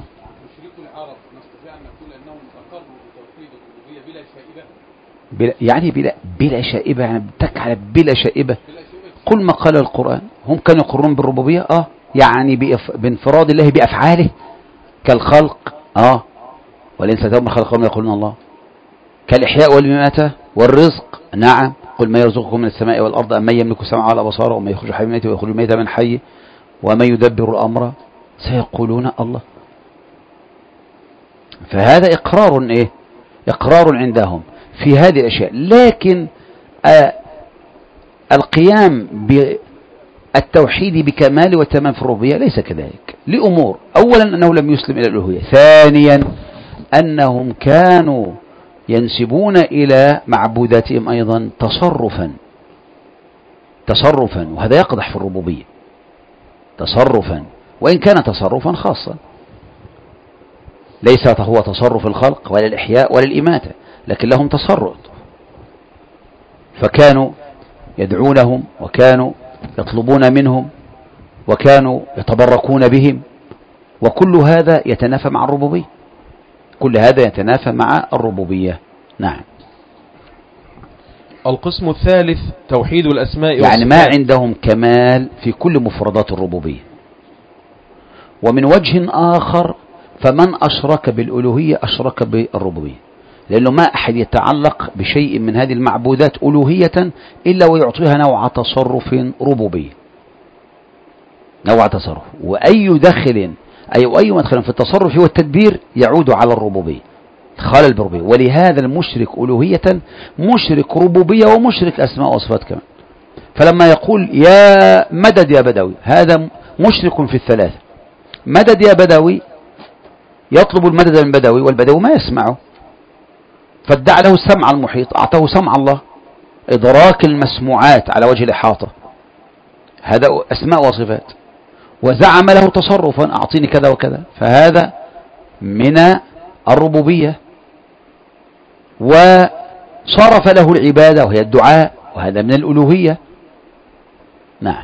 بلا يعني بلا, بلا شائبة، يعني بتك على بلا شائبة. قل ما قال القرآن، هم كانوا يقرون بالربوبية آه يعني بانفراد الله بأفعاله كالخلق آه ولئن سألتهم من خلقهم يقولون الله، كالإحياء والمماتة والرزق نعم، قل ما يرزقكم من السماء والأرض أم من يملك السمع والأبصار ومن يخرج حي من الميت ويخرج الميت من حي ومن يدبر الأمر سيقولون الله. فهذا إقرار إيه؟ إقرار عندهم في هذه الأشياء، لكن آه القيام بالتوحيد بكمال وتمام في الربوبية ليس كذلك لأمور: أولا أنه لم يسلم إلى الألوهية، ثانيا أنهم كانوا ينسبون إلى معبوداتهم أيضا تصرفا تصرفا وهذا يقدح في الربوبية تصرفا، وإن كان تصرفا خاصا ليس هو تصرف الخلق ولا الإحياء ولا الإماتة، لكن لهم تصرف، فكانوا يدعونهم وكانوا يطلبون منهم وكانوا يتبركون بهم، وكل هذا يتنافى مع الربوبية، كل هذا يتنافى مع الربوبية. نعم. القسم الثالث توحيد الأسماء يعني والصفات. ما عندهم كمال في كل مفردات الربوبية. ومن وجه آخر فمن أشرك بالألوهية أشرك بالربوبية، لأنه ما أحد يتعلق بشيء من هذه المعبودات ألوهية إلا ويعطيها نوع تصرف ربوبي، نوع تصرف، وأي دخل أي وأي مدخل في التصرف والتدبير يعود على الربوبية، خلل بالربوبية. ولهذا المشرك ألوهية مشرك ربوبية ومشرك أسماء وصفات كمان. فلما يقول يا مدد يا بدوي هذا مشرك في الثلاثة. مدد يا بدوي يطلب المدد من بدوي والبدوي ما يسمعه، فادعى له السمع المحيط، أعطاه سمع الله، إدراك المسموعات على وجه الإحاطة، هذا أسماء وصفات، وزعم له تصرفا أعطيني كذا وكذا، فهذا من الربوبية، وصرف له العبادة وهي الدعاء، وهذا من الألوهية. نعم.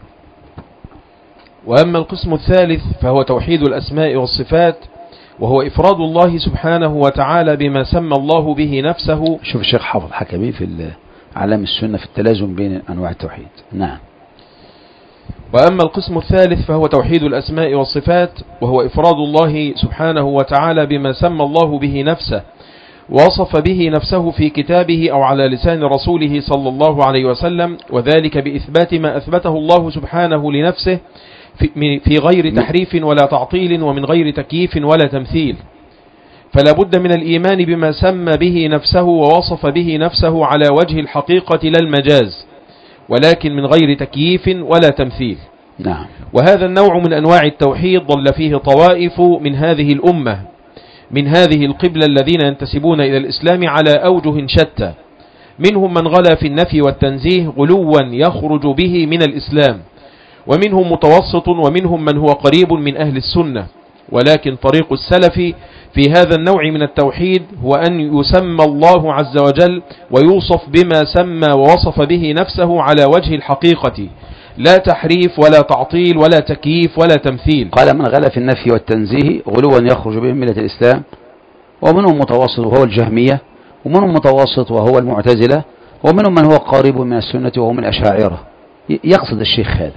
وأما القسم الثالث فهو توحيد الأسماء والصفات، وهو إفراد الله سبحانه وتعالى بما سمى الله به نفسه. شوف الشيخ حافظ حكمي في علام السنة في التلازم بين أنواع التوحيد. نعم. وأما القسم الثالث فهو توحيد الأسماء والصفات، وهو إفراد الله سبحانه وتعالى بما سمى الله به نفسه ووصف به نفسه في كتابه أو على لسان رسوله صلى الله عليه وسلم، وذلك بإثبات ما أثبته الله سبحانه لنفسه في غير تحريف ولا تعطيل ومن غير تكييف ولا تمثيل. فلا بد من الإيمان بما سمى به نفسه ووصف به نفسه على وجه الحقيقة لا المجاز، ولكن من غير تكييف ولا تمثيل. نعم. وهذا النوع من أنواع التوحيد ضل فيه طوائف من هذه الأمة من هذه القبلة الذين ينتسبون إلى الإسلام على أوجه شتى، منهم من غلا في النفي والتنزيه غلوا يخرج به من الإسلام، ومنهم متوسط، ومنهم من هو قريب من أهل السنة، ولكن طريق السلف في هذا النوع من التوحيد هو أن يسمى الله عز وجل ويوصف بما سمى ووصف به نفسه على وجه الحقيقة، لا تحريف ولا تعطيل ولا تكييف ولا تمثيل. قال من غلا في النفي والتنزيه غلوا يخرج به ملة الإسلام، ومنهم متوسط وهو الجهمية، ومنهم متوسط وهو المعتزلة، ومنهم من هو قريب من السنة وهو من الأشاعرة. يقصد الشيخ هذا.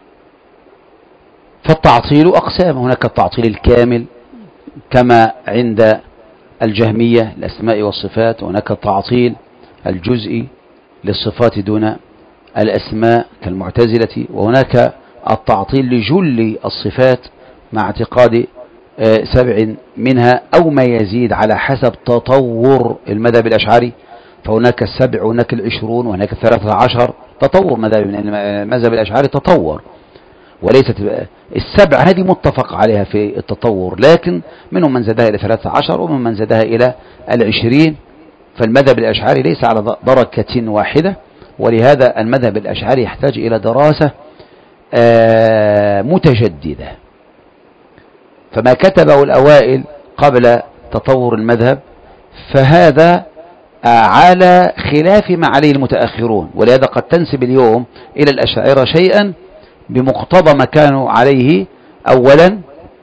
فالتعطيل أقسام، هناك التعطيل الكامل كما عند الجهمية الأسماء والصفات، وهناك التعطيل الجزئي للصفات دون الأسماء كالمعتزلة، وهناك التعطيل لجل الصفات مع اعتقاد سبع منها أو ما يزيد على حسب تطور المذهب الأشعري، فهناك السبع وهناك العشرون وهناك الثلاثة عشر، تطور المذهب الأشعري تطور، وليست السبع هذه متفق عليها في التطور، لكن منهم من زادها إلى ثلاثة عشر ومنهم من زادها إلى العشرين. فالمذهب الأشعري ليس على دركة واحدة، ولهذا المذهب الأشعري يحتاج إلى دراسة متجددة. فما كتبه الأوائل قبل تطور المذهب فهذا على خلاف ما عليه المتأخرون، ولهذا قد تنسب اليوم إلى الأشاعرة شيئا بمقتضى ما كانوا عليه أولا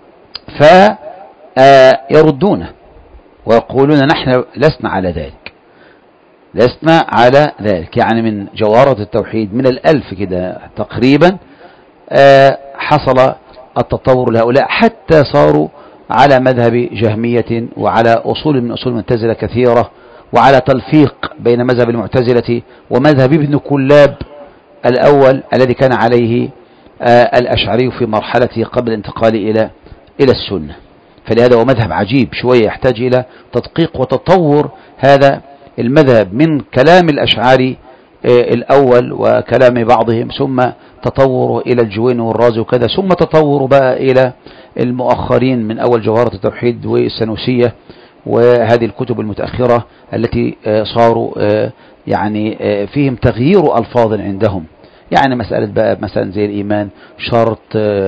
فيردونه ويقولون نحن لسنا على ذلك، لسنا على ذلك. يعني من جوهرة التوحيد من الألف كده تقريبا حصل التطور لهؤلاء حتى صاروا على مذهب جهمية وعلى أصول من أصول المعتزلة كثيرة، وعلى تلفيق بين مذهب المعتزلة ومذهب ابن كلاب الأول الذي كان عليه الأشعري في مرحلته قبل الانتقال إلى إلى السنة. فلهذا هو مذهب عجيب شوية يحتاج إلى تدقيق وتطور هذا المذهب من كلام الأشعري الأول وكلام بعضهم، ثم تطوره إلى الجويني والرازي وكذا، ثم تطوره بقى إلى المؤخرين من أول جوهرة التوحيد والسنوسية وهذه الكتب المتأخرة التي صاروا يعني فيهم تغيير ألفاظ عندهم. يعني مسألة بقى مثلا زي الإيمان شرط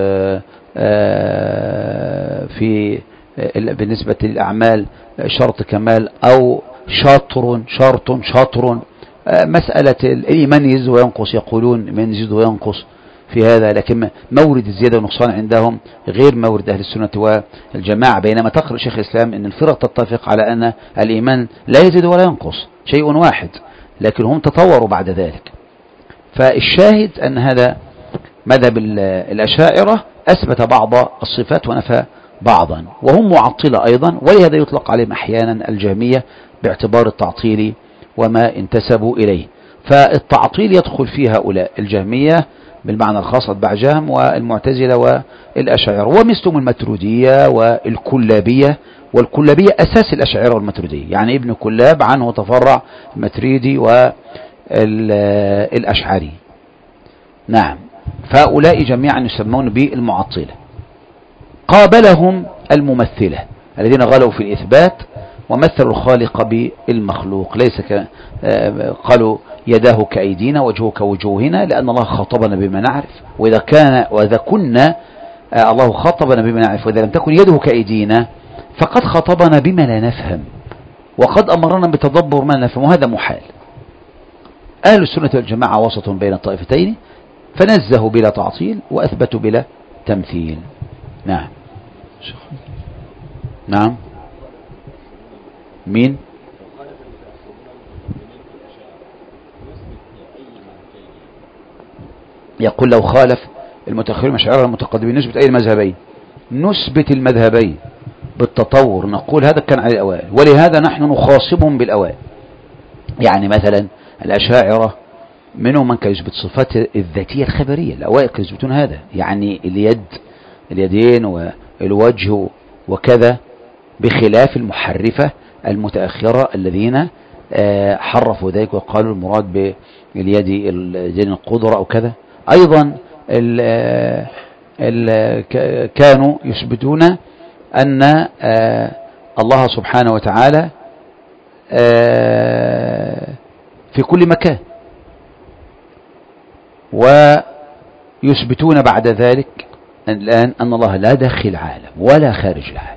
في بالنسبة للأعمال شرط كمال أو شاطر شرط شاطر. مسألة الإيمان يزيد وينقص، يقولون من يزيد وينقص في هذا، لكن مورد الزيادة والنقصان عندهم غير مورد أهل السنة والجماعة. بينما تقرأ شيخ الإسلام أن الفرق تتفق على أن الإيمان لا يزيد ولا ينقص، شيء واحد، لكن هم تطوروا بعد ذلك. فالشاهد أن هذا مذهب الأشاعرة أثبت بعض الصفات ونفى بعضا، وهم معطلة أيضا، ولهذا يطلق عليهم أحيانا الجهمية باعتبار التعطيل وما انتسبوا إليه. فالتعطيل يدخل فيه هؤلاء الجهمية بالمعنى الخاص أتباع جهم والمعتزلة والأشاعرة، ومثلهم الماتريدية والكلابية. والكلابية أساس الأشاعرة والماتريدية، يعني ابن كلاب عنه تفرع الماتريدي والأشعري. نعم، فهؤلاء جميعا يسمون بالمعطلة. قابلهم الممثلة الذين غلوا في الإثبات ومثلوا الخالق بالمخلوق، ليس ك... قالوا يداه كأيدينا وجهه كوجوهنا، لأن الله خاطبنا بما نعرف، وإذا كان وإذا كنا الله خاطبنا بما نعرف وإذا لم تكن يده كأيدينا فقد خاطبنا بما لا نفهم، وقد أمرنا بتدبر ما نفهم، وهذا محال. أهل السنة والجماعة وسط بين الطائفتين، فنزهوا بلا تعطيل وأثبتوا بلا تمثيل. نعم نعم. مين؟ يقول لو خالف المتأخرين مشاعر المتقدمين نثبت أي المذهبين، نثبت المذهبين بالتطور، نقول هذا كان على الأوائل، ولهذا نحن نخاصمهم بالأوائل. يعني مثلا الأشاعرة منهم من كان يثبت صفات الذاتية الخبرية، الأوائل كانوا يثبتون هذا، يعني اليد اليدين والوجه وكذا، بخلاف المحرفة المتأخرة الذين حرفوا ذلك وقالوا المراد باليد اليدين القدرة أو كذا. أيضا ال ال كانوا يثبتون أن الله سبحانه وتعالى في كل مكان، ويثبتون بعد ذلك الآن أن الله لا داخل العالم ولا خارج العالم،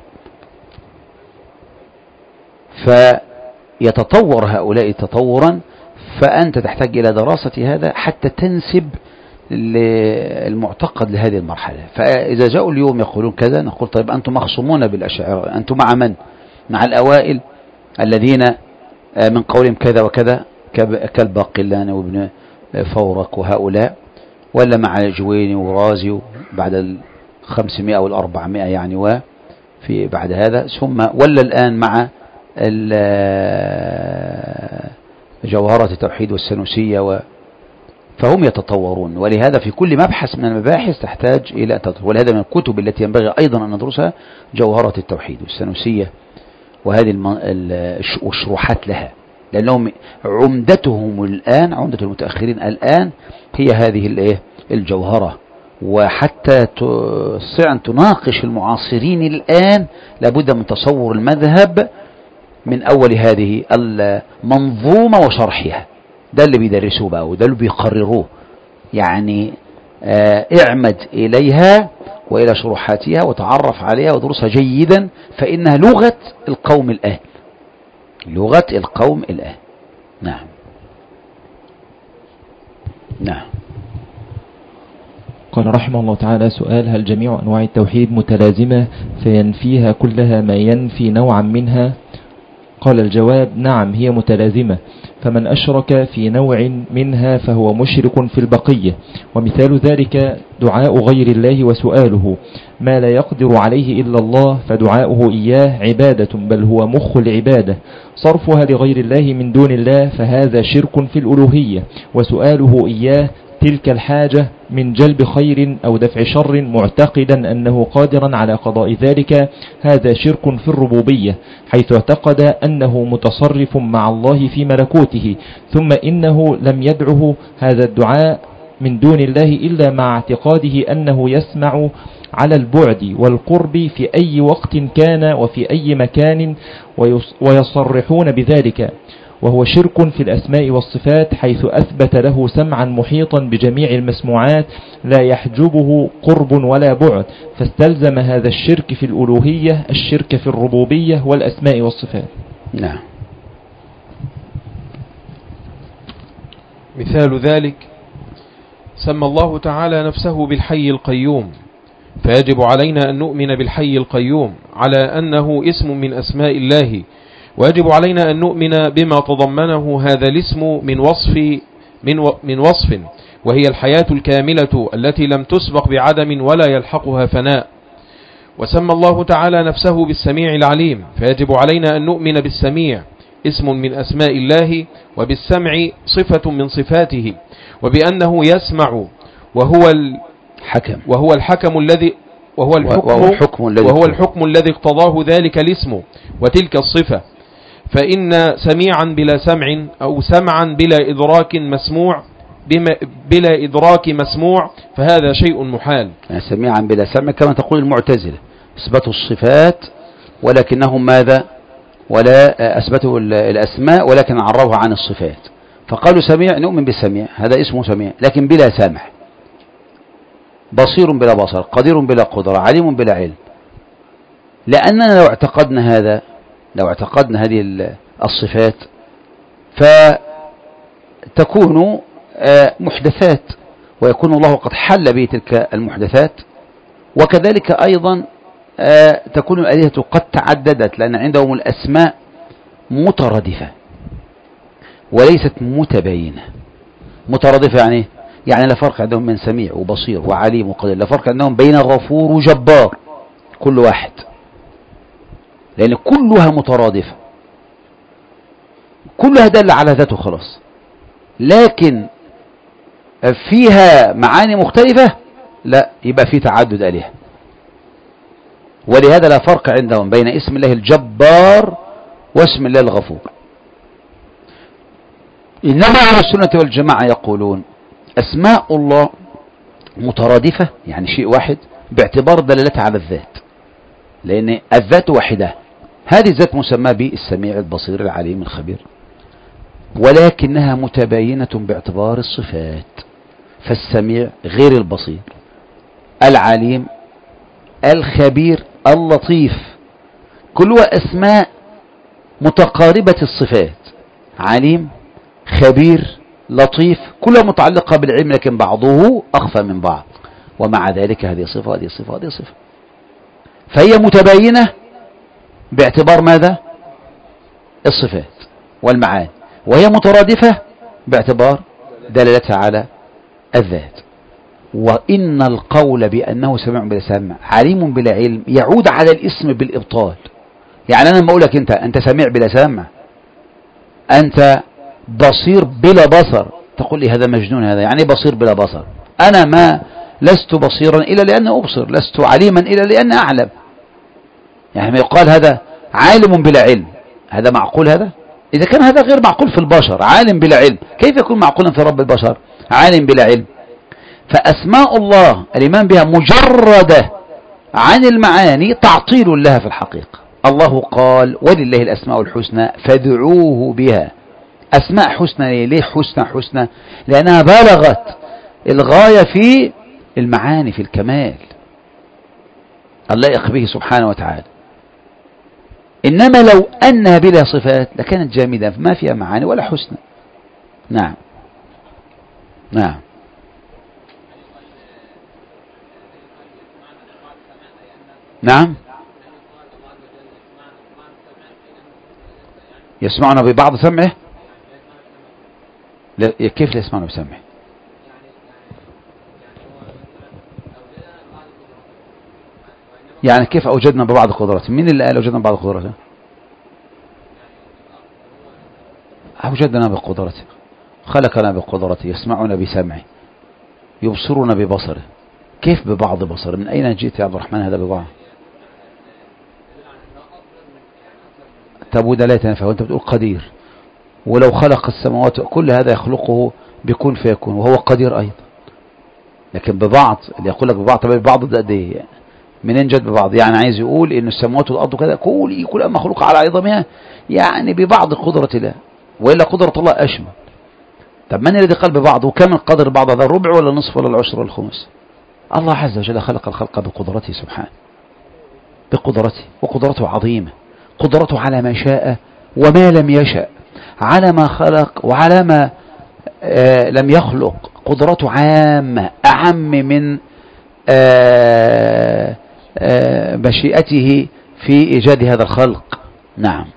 فيتطور هؤلاء تطورا، فأنت تحتاج إلى دراسة هذا حتى تنسب المعتقد لهذه المرحلة. فإذا جاءوا اليوم يقولون كذا، نقول طيب أنتم مخصومون بالأشاعرة، أنتم مع من؟ مع الأوائل الذين من قولهم كذا وكذا كالباقلاني وابن فورك وهؤلاء، ولا مع الجويني ورازي بعد الخمسمائة والأربعمائة يعني وفي بعد هذا، ثم ولا الآن مع جوهرة التوحيد والسنوسية و فهم يتطورون. ولهذا في كل مبحث من المباحث تحتاج إلى تطور، ولهذا من الكتب التي ينبغي أيضا أن ندرسها جوهرة التوحيد والسنوسية وهذه الشروحات لها، لأنهم عمدتهم الآن، عمدة المتأخرين الآن هي هذه الجوهرة. وحتى تستطيع أن تناقش المعاصرين الآن لابد من تصور المذهب من أول هذه المنظومة وشرحها. ده اللي بيدرسوه بقى وده اللي بيقرروه، يعني اه اعمد إليها وإلى شروحاتها وتعرف عليها ودرسها جيدا، فإنها لغة القوم الآن، لغة القوم الآن. نعم نعم. قال رحمه الله تعالى: سؤال: هل جميع أنواع التوحيد متلازمة فينفيها كلها ما ينفي نوعا منها؟ قال الجواب: نعم، هي متلازمة، فمن أشرك في نوع منها فهو مشرك في البقية. ومثال ذلك دعاء غير الله وسؤاله ما لا يقدر عليه إلا الله، فدعاؤه إياه عبادة، بل هو مخ العبادة. صرفها لغير الله من دون الله فهذا شرك في الألوهية، وسؤاله إياه تلك الحاجة من جلب خير أو دفع شر معتقدا أنه قادرا على قضاء ذلك، هذا شرك في الربوبية، حيث اعتقد أنه متصرف مع الله في ملكوته، ثم إنه لم يدعه هذا الدعاء من دون الله إلا مع اعتقاده أنه يسمع على البعد والقرب في أي وقت كان وفي أي مكان، ويصرحون بذلك. وهو شرك في الأسماء والصفات، حيث أثبت له سمعا محيطا بجميع المسموعات لا يحجبه قرب ولا بعد، فاستلزم هذا الشرك في الألوهية الشرك في الربوبية والأسماء والصفات. نعم. مثال ذلك: سمى الله تعالى نفسه بالحي القيوم، فيجب علينا أن نؤمن بالحي القيوم على أنه اسم من أسماء الله، ويجب علينا أن نؤمن بما تضمنه هذا الاسم من وصف من من وصف وهي الحياة الكاملة التي لم تسبق بعدم ولا يلحقها فناء. وسمى الله تعالى نفسه بالسميع العليم، فيجب علينا أن نؤمن بالسميع اسم من أسماء الله، وبالسمع صفة من صفاته، وبأنه يسمع وهو الحكم وهو الحكم الذي وهو الحكم, وهو الحكم الذي وهو الحكم الذي اقتضاه ذلك الاسم وتلك الصفة. فإن سميعا بلا سمع أو سمعا بلا إدراك مسموع بلا إدراك مسموع فهذا شيء محال. يعني سميعا بلا سمع كما تقول المعتزلة، اثبتوا الصفات ولكنهم ماذا؟ ولا اثبتوا الأسماء ولكن عرفوها عن الصفات، فقالوا سميع نؤمن بالسميع، هذا اسمه سميع لكن بلا سمع، بصير بلا بصر، قدير بلا قدرة، عليم بلا علم. لأننا لو اعتقدنا هذا، لو اعتقدنا هذه الصفات فتكون محدثات، ويكون الله قد حل به تلك المحدثات، وكذلك أيضا تكون الآلهة قد تعددت، لأن عندهم الأسماء مترادفة وليست متباينة. مترادفة يعني يعني لا فرق عندهم من سميع وبصير وعليم وقدير، لا فرق عندهم بين غفور وجبار، كل واحد، لأن كلها مترادفة، كلها دل على ذاته خلاص، لكن فيها معاني مختلفة لا، يبقى في تعدد آلهة. ولهذا لا فرق عندهم بين اسم الله الجبار واسم الله الغفور. إنما أهل السنة والجماعة يقولون أسماء الله مترادفة، يعني شيء واحد باعتبار دلالتها على الذات، لأن الذات واحدة، هذه الذات مسمى بالسميع البصير العليم الخبير، ولكنها متباينة باعتبار الصفات، فالسميع غير البصير، العليم الخبير، اللطيف، كلها أسماء متقاربة الصفات. عليم، خبير، لطيف، كلها متعلقة بالعلم، لكن بعضه أخفى من بعض، ومع ذلك هذه صفة هذه صفة هذه صفة، فهي متباينة باعتبار ماذا؟ الصفات والمعاني، وهي مترادفة باعتبار دلالتها على الذات. وإن القول بأنه سميع بلا سمع عليم بلا علم يعود على الاسم بالإبطال. يعني أنا لما أقول لك أنت أنت سميع بلا سمع، أنت بصير بلا بصر، تقول لي هذا مجنون، هذا يعني بصير بلا بصر. أنا ما لست بصيرا إلا لأن أبصر، لست عليما إلا لأن أعلم. يعني ما يقال هذا عالم بلا علم، هذا معقول؟ هذا إذا كان هذا غير معقول في البشر، عالم بلا علم، كيف يكون معقولا في رب البشر عالم بلا علم؟ فأسماء الله الإيمان بها مجردة عن المعاني تعطيل لها في الحقيقة. الله قال ولله الأسماء الحسنى فادعوه بها. أسماء حسنى، ليه حسنى؟ حسنى لأنها بالغت الغاية في المعاني، في الكمال اللائق به سبحانه وتعالى. إنما لو أنها بلا صفات لكانت جامدة ما فيها معاني ولا حسنى. نعم نعم. نعم، يسمعنا ببعض سمعه. كيف لا يسمعنا بسمعه؟ يعني كيف أوجدنا ببعض قدراته؟ مين اللي قال أوجدنا ببعض قدراته؟ أوجدنا بقدرته، خلقنا بقدرته، يسمعنا بسمعه، يبصرنا ببصره. كيف ببعض بصره؟ من أين جئت يا عبد الرحمن هذا ببعض؟ طب وده لا يتنافى، وانت بتقول قدير، ولو خلق السماوات كل هذا يخلقه بكون فيكون وهو قدير أيضا. لكن ببعض اللي يقول لك ببعض، طب ببعض ده دي منين جت ببعض؟ يعني عايز يقول ان السماوات والارض كذا كل كل مخلوق على عظمها، يعني ببعض قدرة الله، والا قدرة الله اشمل. طب من الذي قال ببعض؟ وكم القدر بعض؟ هذا الربع ولا النصف ولا العشر ولا الخمس؟ الله عز وجل خلق الخلق بقدرته سبحانه، بقدرته، وقدرته عظيمة، قدرته على ما شاء وما لم يشاء، على ما خلق وعلى ما آه لم يخلق. قدرته عامة أعم من آه آه مشيئته في إيجاد هذا الخلق. نعم.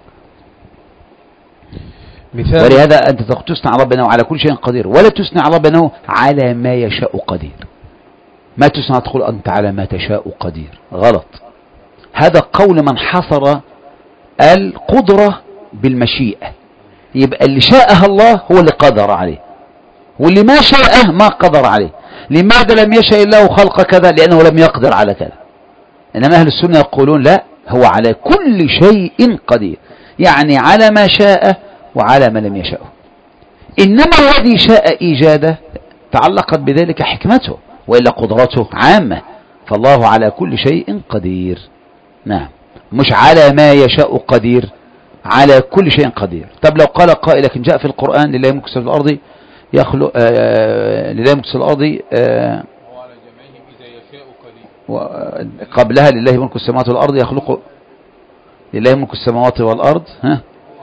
مثال، ولهذا أنت تثني على ربنا على كل شيء قدير، ولا تثني على ربنا على ما يشاء قدير. ما تثني تقول أنت على ما تشاء قدير، غلط. هذا قول من حصر القدرة بالمشيئة، يبقى اللي شاءها الله هو اللي قدر عليه، واللي ما شاءه ما قدر عليه. لماذا لم يشاء الله خلق كذا؟ لأنه لم يقدر على كذا. إنما أهل السنة يقولون لا، هو على كل شيء قدير، يعني على ما شاء وعلى ما لم يشاء. إنما الذي شاء إيجاده تعلقت بذلك حكمته، وإلا قدرته عامة، فالله على كل شيء قدير. نعم، مش على ما يشاء قدير، على كل شيء قدير. طب لو قال قائل لكن جاء في القرآن لله ملك السماوات والأرض يخلق آه لله ملك السماوات والأرض آه وعلى جميعهم إذا يشاء قدير، قبلها لله ملك السماوات والأرض يخلق، لله ملك السماوات والأرض، ها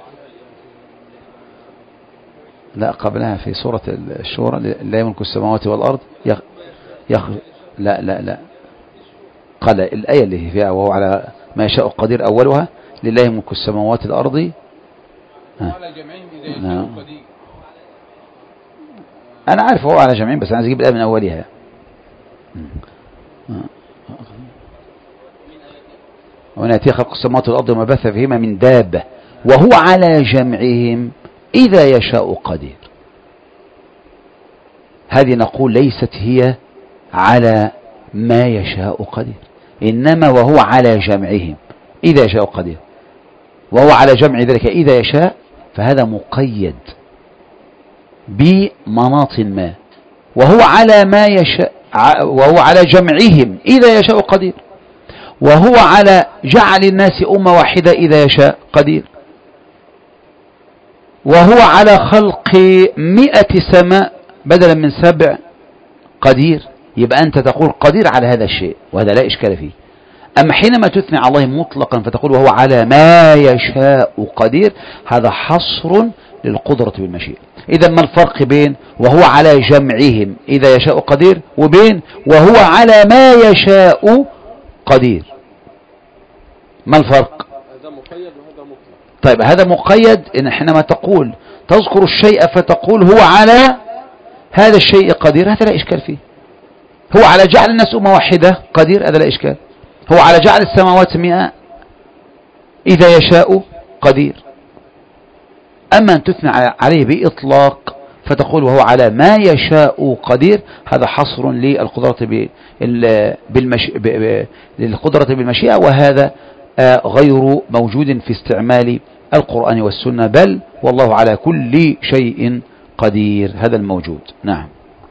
لا قبلها في سورة الشورى لله ملك السماوات والأرض يخ... يخ... لا لا لا قال الآية اللي فيها وهو على ما يشاء قدير أولها لله ملك السماوات والأرض وعلى جميعهم إذا يشاء قدير. أنا عارف هو على جميعهم، بس أنا عايز أجيب الآية من أولها. ومن آياته خلق السماوات والأرض وما بث فيهما من دابة وهو على جمعهم إذا يشاء قدير. هذه نقول ليست هي على ما يشاء قدير، إنما وهو على جمعهم إذا يشاء قدير، وهو على جمع ذلك إذا يشاء، فهذا مقيد بمناط ما، وهو على ما يشاء، وهو على جمعهم إذا يشاء قدير، وهو على جعل الناس أمة واحدة إذا يشاء قدير، وهو على خلق مئة سماء بدلا من سبع قدير. يبقى أنت تقول قدير على هذا الشيء، وهذا لا إشكال فيه. أما حينما تثني على الله مطلقا فتقول وهو على ما يشاء قدير، هذا حصر للقدرة بالمشيئة. إذا ما الفرق بين وهو على جمعهم إذا يشاء قدير وبين وهو على ما يشاء قدير؟ ما الفرق؟ هذا مقيد وهذا مطلق. طيب هذا مقيد إن حينما تقول تذكر الشيء فتقول هو على هذا الشيء قدير، هذا لا إشكال فيه. هو على جعل الناس أمة واحدة قدير، هذا لا إشكال. هو على جعل السماوات مئة إذا يشاء قدير. أما أن تثنى عليه بإطلاق فتقول وهو على ما يشاء قدير، هذا حصر للقدرة بالمشيئة، للقدرة بالمشيئة، وهذا غير موجود في استعمال القرآن والسنة، بل والله على كل شيء قدير، هذا الموجود. نعم.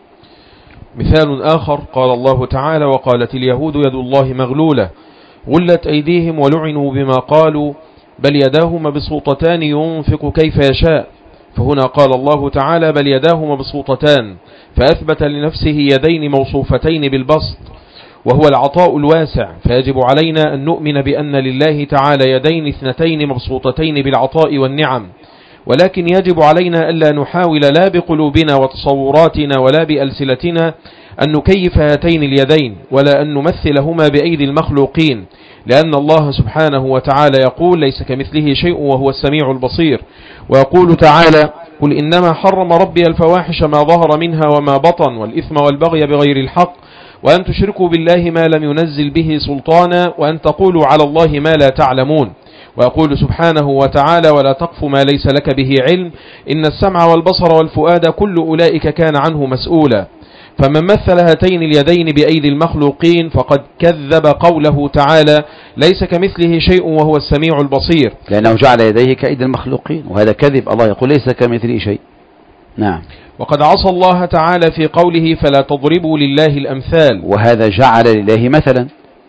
مثال آخر قال الله تعالى وقالت اليهود يد الله مغلولة غلت أيديهم ولعنوا بما قالوا بل يداه مبسوطتان ينفق كيف يشاء. فهنا قال الله تعالى بل يداه مبسوطتان، فأثبت لنفسه يدين موصوفتين بالبسط وهو العطاء الواسع، فيجب علينا أن نؤمن بأن لله تعالى يدين اثنتين مبسوطتين بالعطاء والنعم، ولكن يجب علينا ألا نحاول لا بقلوبنا وتصوراتنا ولا بألسنتنا أن نكيف هاتين اليدين ولا أن نمثلهما بأيدي المخلوقين، لأن الله سبحانه وتعالى يقول ليس كمثله شيء وهو السميع البصير. ويقول تعالى قل إنما حرم ربي الفواحش ما ظهر منها وما بطن والإثم والبغي بغير الحق وأن تشركوا بالله ما لم ينزل به سلطانا وأن تقولوا على الله ما لا تعلمون. ويقول سبحانه وتعالى ولا تقف ما ليس لك به علم إن السمع والبصر والفؤاد كل أولئك كان عنه مسؤولا. فمن مثل هاتين اليدين بأيدي المخلوقين فقد كذب قوله تعالى ليس كمثله شيء وهو السميع البصير، لأنه جعل يديه كأيدي المخلوقين، وهذا كذب. الله يقول ليس كمثله شيء. نعم. وقد عصى الله تعالى في قوله فلا تضربوا لله الأمثال، وهذا جعل لله مثلا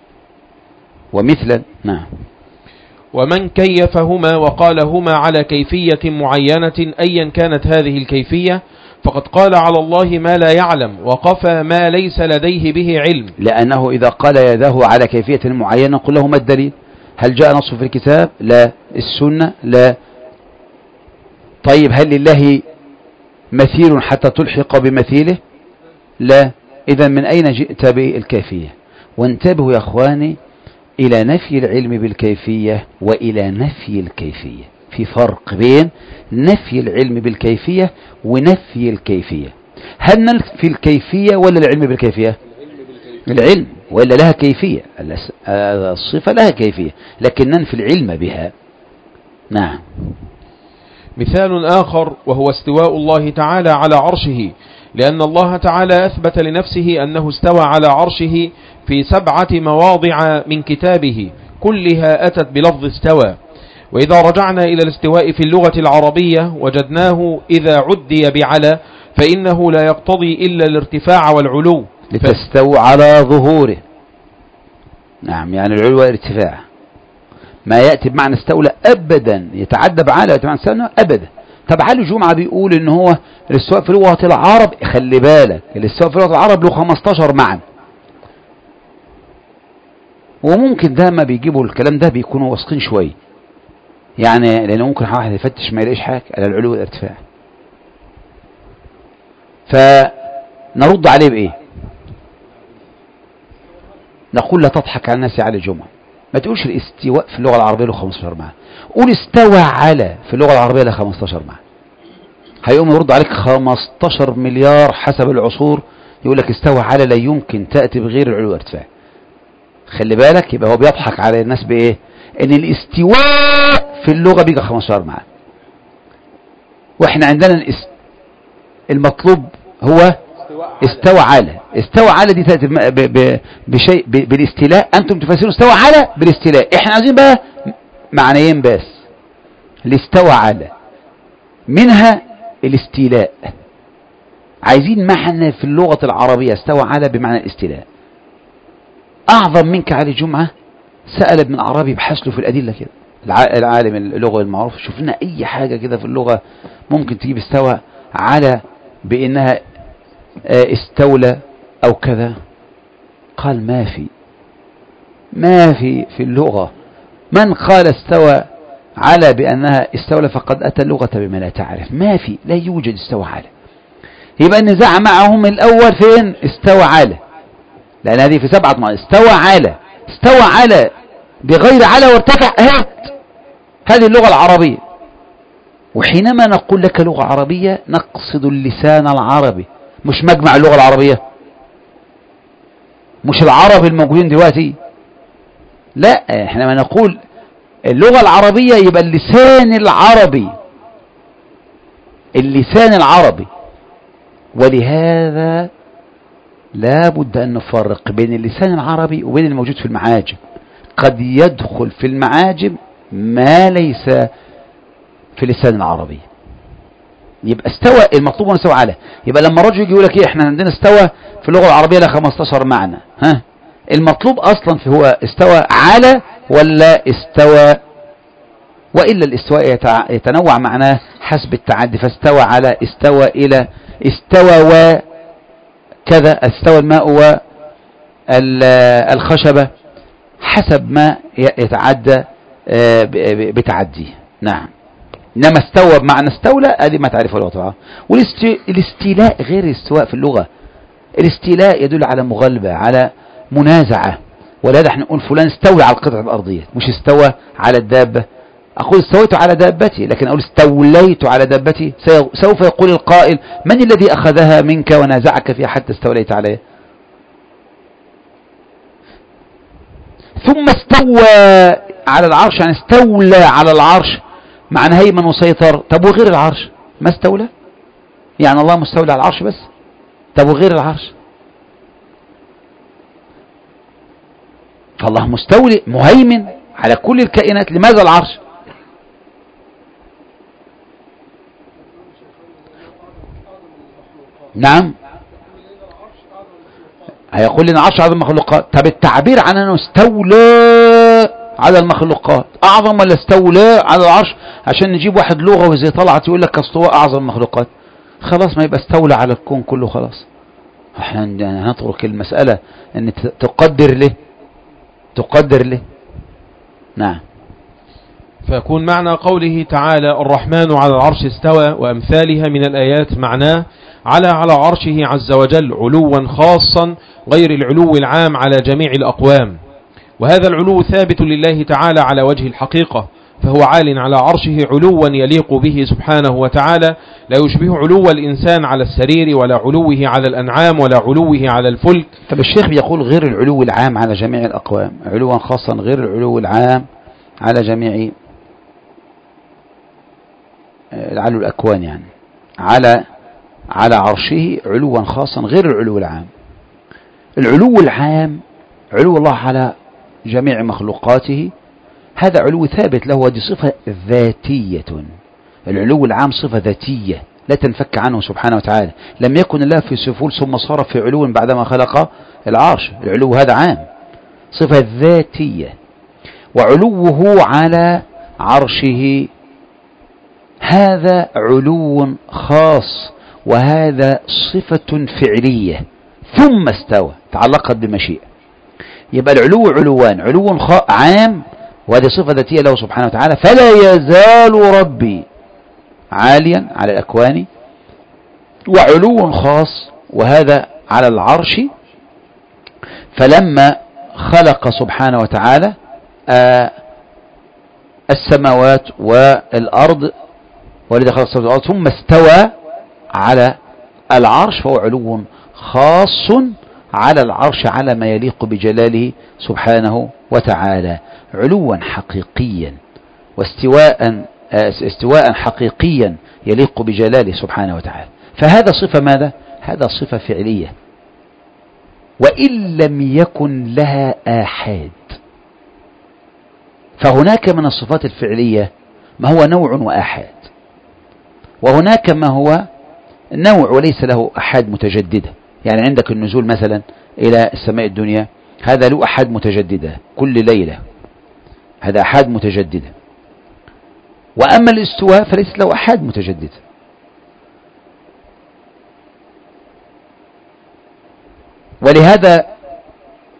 ومثلا. نعم. ومن كيفهما وقال هما على كيفية معينة أيا كانت هذه الكيفية فقد قال على الله ما لا يعلم وقفى ما ليس لديه به علم، لأنه إذا قال يده على كيفية معينة قل له ما الدليل؟ هل جاء نص في الكتاب؟ لا. السنة؟ لا. طيب هل لله مثيل حتى تلحق بمثيله؟ لا. إذا من أين جئت بالكيفية؟ وانتبهوا يا أخواني إلى نفي العلم بالكيفية وإلى نفي الكيفية. في فرق بين نفي العلم بالكيفية ونفي الكيفية. هل ننفي الكيفية ولا العلم بالكيفية؟ العلم، وإلا لها كيفية، الصفة لها كيفية، لكن ننفي العلم بها. نعم. مثال آخر وهو استواء الله تعالى على عرشه، لأن الله تعالى أثبت لنفسه أنه استوى على عرشه في سبعة مواضع من كتابه كلها أتت بلفظ استوى. وإذا رجعنا إلى الاستواء في اللغة العربية وجدناه إذا عدي بعلى فإنه لا يقتضي إلا الارتفاع والعلو، لتستوى على ظهوره. نعم، يعني العلو والارتفاع. ما يأتي بمعنى استولى أبدا يتعدى بعلى يأتي بمعنى استولى أبدا. طب علي الجمعة بيقول إن هو الاستواء في لغة العرب، خلي بالك الاستواء في لغة العرب له خمستاشر معنى، وممكن ده ما بيجيبوا الكلام ده بيكونوا واثقين شوية، يعني لأنه ممكن واحد يفتش ما يلاقيش حاجة على العلو والارتفاع. فنرد عليه بإيه؟ نقول لا تضحك على الناس على الجمعة، ما تقولش الاستواء في اللغة العربية له خمستاشر معنى، قول استوى على في اللغة العربية له خمستاشر معنى. هيقوم يرد عليك خمستاشر مليار حسب العصور يقول لك استوى على لا يمكن تأتي بغير العلو والارتفاع. خلي بالك، يبقى هو بيضحك على الناس بإيه؟ ان الاستواء في اللغة بيجي خمستاشر معنى، واحنا عندنا المطلوب هو استوى على. استوى على دي تأتي بشيء بالاستيلاء، انتم تفسرون استوى على بالاستيلاء، احنا عايزين بقى معنيين بس. الاستوى على منها الاستيلاء، عايزين معنى في اللغة العربية استوى على بمعنى الاستيلاء. اعظم منك على الجمعة سأل ابن عربي يبحث له في الأدلة كده، العالم اللغة المعروف، شوف لنا أي حاجة كده في اللغة ممكن تجيب استوى على بأنها استولى أو كذا. قال ما في ما في في اللغة من قال استوى على بأنها استولى فقد أتى اللغة بما لا تعرف. ما في، لا يوجد استوى على. يبقى النزاع معهم الأول فين؟ استوى على، لأن هذه في سبعة مرات. استوى على، استوى على بغير على وارتفع، هات هذه اللغة العربية. وحينما نقول لك لغة عربية نقصد اللسان العربي، مش مجمع اللغة العربية، مش العرب الموجودين دلوقتي، لا، احنا ما نقول اللغة العربية يبقى اللسان العربي، اللسان العربي. ولهذا لا بد أن نفرق بين اللسان العربي وبين الموجود في المعاجم. قد يدخل في المعاجم ما ليس في اللسان العربي. يبقى استوى المطلوب ونستوى على. يبقى لما رجل يجي يقول لك ايه احنا عندنا استوى في اللغة العربية لها خمستاشر معنى، ها المطلوب اصلا في هو استوى على ولا استوى؟ وإلا الاستواء يتنوع معناه حسب التعدي، فاستوى على، استوى إلى، استوى وكذا، استوى الماء والخشبة، حسب ما يتعدى بتعديه. نعم. إنما استوى بمعنى استولى هذه ما تعرفه اللغة. والاستيلاء غير الاستواء في اللغة. الاستيلاء يدل على مغالبة، على منازعة. ولهذا احنا نقول فلان استوى على القطعة الأرضية، مش استوى على الدابة. أقول استويت على دابتي، لكن أقول استوليت على دابتي. سوف يقول القائل من الذي أخذها منك ونازعك فيها حتى استوليت عليه؟ ثم استوى على العرش، يعني استولى على العرش معنى هيمن وسيطر. طب وغير العرش ما استولى؟ يعني الله مستولى على العرش بس؟ طب وغير العرش؟ فالله مستولي مهيمن على كل الكائنات. لماذا العرش؟ نعم، هيقول لنا العرش أعظم المخلوقات. طب التعبير عن أنه استولى على المخلوقات أعظم ولا استولى على العرش؟ عشان نجيب واحد لغوي زي طلعت يقول لك استواء أعظم المخلوقات، خلاص ما يبقى استولى على الكون كله خلاص. احنا هنترك المسألة ان تقدر له تقدر له. نعم. فيكون معنى قوله تعالى الرحمن على العرش استوى وأمثالها من الآيات معناه على على عرشه عز وجل علوا خاصا غير العلو العام على جميع الأقوام. وهذا العلو ثابت لله تعالى على وجه الحقيقة، فهو عال على عرشه علوا يليق به سبحانه وتعالى، لا يشبه علو الإنسان على السرير ولا علوه على الأنعام ولا علوه على الفلك. طب الشيخ بيقول غير العلو العام على جميع الأقوام، علوا خاصا غير العلو العام على جميع العلو الأكوان، يعني على على عرشه علوا خاصا غير العلو العام. العلو العام علو الله على جميع مخلوقاته، هذا علو ثابت له، ودي صفة ذاتية. العلو العام صفة ذاتية لا تنفك عنه سبحانه وتعالى. لم يكن الله في سفول ثم صار في علو بعدما خلق العرش. العلو هذا عام، صفة ذاتية. وعلوه على عرشه هذا علو خاص، وهذا صفة فعلية ثم استوى تعلقت بمشيئة. يبقى العلو علوان، علو عام وهذه صفة ذاتية له سبحانه وتعالى، فلا يزال ربي عاليا على الأكوان، وعلو خاص وهذا على العرش. فلما خلق سبحانه وتعالى آه السماوات والأرض، ولذا خلق السماوات والأرض ثم استوى على العرش، فهو علو خاص على العرش على ما يليق بجلاله سبحانه وتعالى، علوا حقيقيا واستواء استواء حقيقيا يليق بجلاله سبحانه وتعالى. فهذا صفة ماذا؟ هذا صفة فعلية، وإن لم يكن لها آحاد. فهناك من الصفات الفعلية ما هو نوع وآحاد، وهناك ما هو نوع وليس له أحاد متجددة. يعني عندك النزول مثلا إلى السماء الدنيا، هذا له أحاد متجددة كل ليلة، هذا أحاد متجددة. وأما الاستواء فليس له أحاد متجددة. ولهذا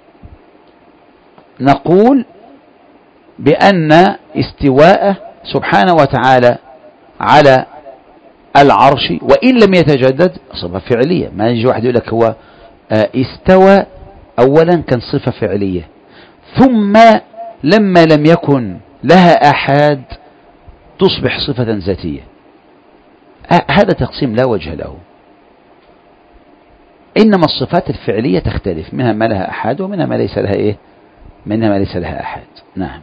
نقول بأن استواءه سبحانه وتعالى على العرش وإن لم يتجدد صفة فعلية. ما يجي واحد يقول لك هو استوى، أولا كان صفة فعلية، ثم لما لم يكن لها أحد تصبح صفة ذاتية. هذا تقسيم لا وجه له. إنما الصفات الفعلية تختلف، منها ما لها أحد ومنها ما ليس لها إيه، منها ما ليس لها أحد. نعم.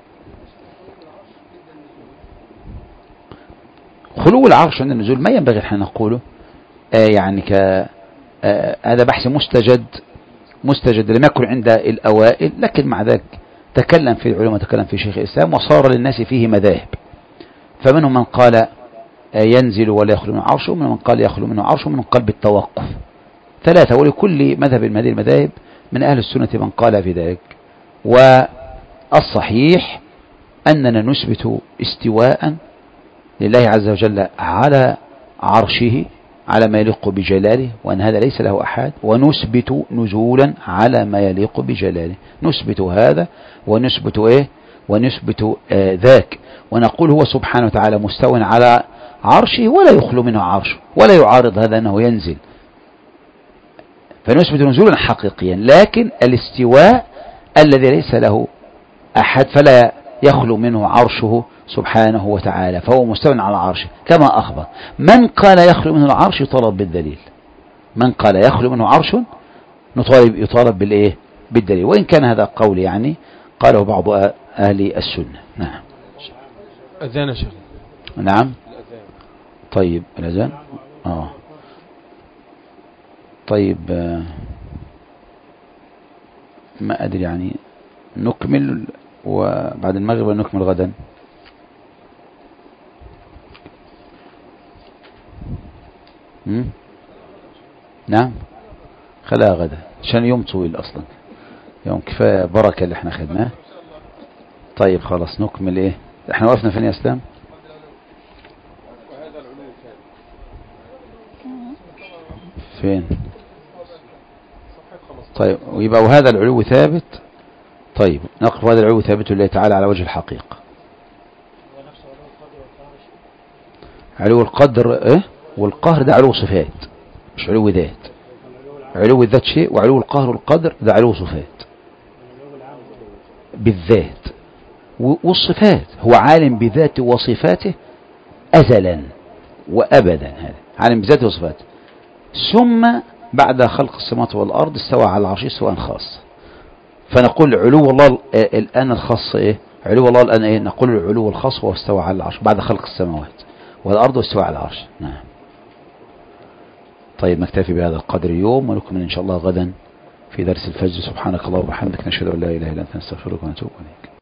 خلو العرش عند النزول ما ينبغي احنا نقوله آه يعني ك آه هذا بحث مستجد مستجد لم يكن عند الأوائل، لكن مع ذلك تكلم في العلماء وتكلم في شيخ الإسلام وصار للناس فيه مذاهب. فمنهم من قال آه ينزل ولا يخلو منه عرشه، ومنهم من قال يخلو منه عرشه، ومنهم من قال بالتوقف. ثلاثة، ولكل مذهب من هذه المذاهب من أهل السنة من قال في ذلك. والصحيح أننا نثبت استواء لله عز وجل على عرشه على ما يليق بجلاله، وأن هذا ليس له أحد، ونثبت نزولا على ما يليق بجلاله. نثبت هذا ونثبت إيه ونثبت آه ذاك، ونقول هو سبحانه وتعالى مستوى على عرشه ولا يخلو منه عرشه، ولا يعارض هذا أنه ينزل، فنثبت نزولا حقيقيا. لكن الاستواء الذي ليس له أحد فلا يخلو منه عرشه سبحانه وتعالى، فهو مستوى على عرشه كما أخبر. من قال يخلو منه العرش يطالب بالدليل، من قال يخلو منه عرش نطالب يطالب بالإيه، بالدليل، وإن كان هذا قول يعني قاله بعض أهل السنة. نعم. أذان شيخ. نعم. طيب الأذان آه طيب آه ما أدري يعني نكمل وبعد المغرب نكمل غدا. مم؟ نعم خلاها غدا عشان يوم طويل أصلا، يوم كفاية بركة اللي احنا خدناه. طيب خلاص نكمل ايه، احنا وقفنا فين يا اسلام؟ فين؟ طيب ويبقى وهذا العلو ثابت. طيب نقف هذا العلو ثابت لله تعالى على وجه الحقيقة. علو القدر ايه والقهر ده علو صفات مش علو ذات. علو الذات شيء، وعلو القهر والقدر ده علو صفات بالذات والصفات. هو عالم بذاته وصفاته أزلا وأبدا، هذا عالم بذاته وصفاته. ثم بعد خلق السماوات والأرض استوى على العرش استواء خاص. فنقول علو الله الآن الخاص إيه؟ علو الله الآن إيه؟ نقول العلو الخاص هو استوى على العرش بعد خلق السماوات والأرض واستوى على العرش. نعم. طيب نكتفي بهذا القدر اليوم، ونكمل إن شاء الله غدا في درس الفجر. سبحانك الله وبحمدك، نشهد أن لا إله إلا أنت، نستغفرك ونتوب إليك.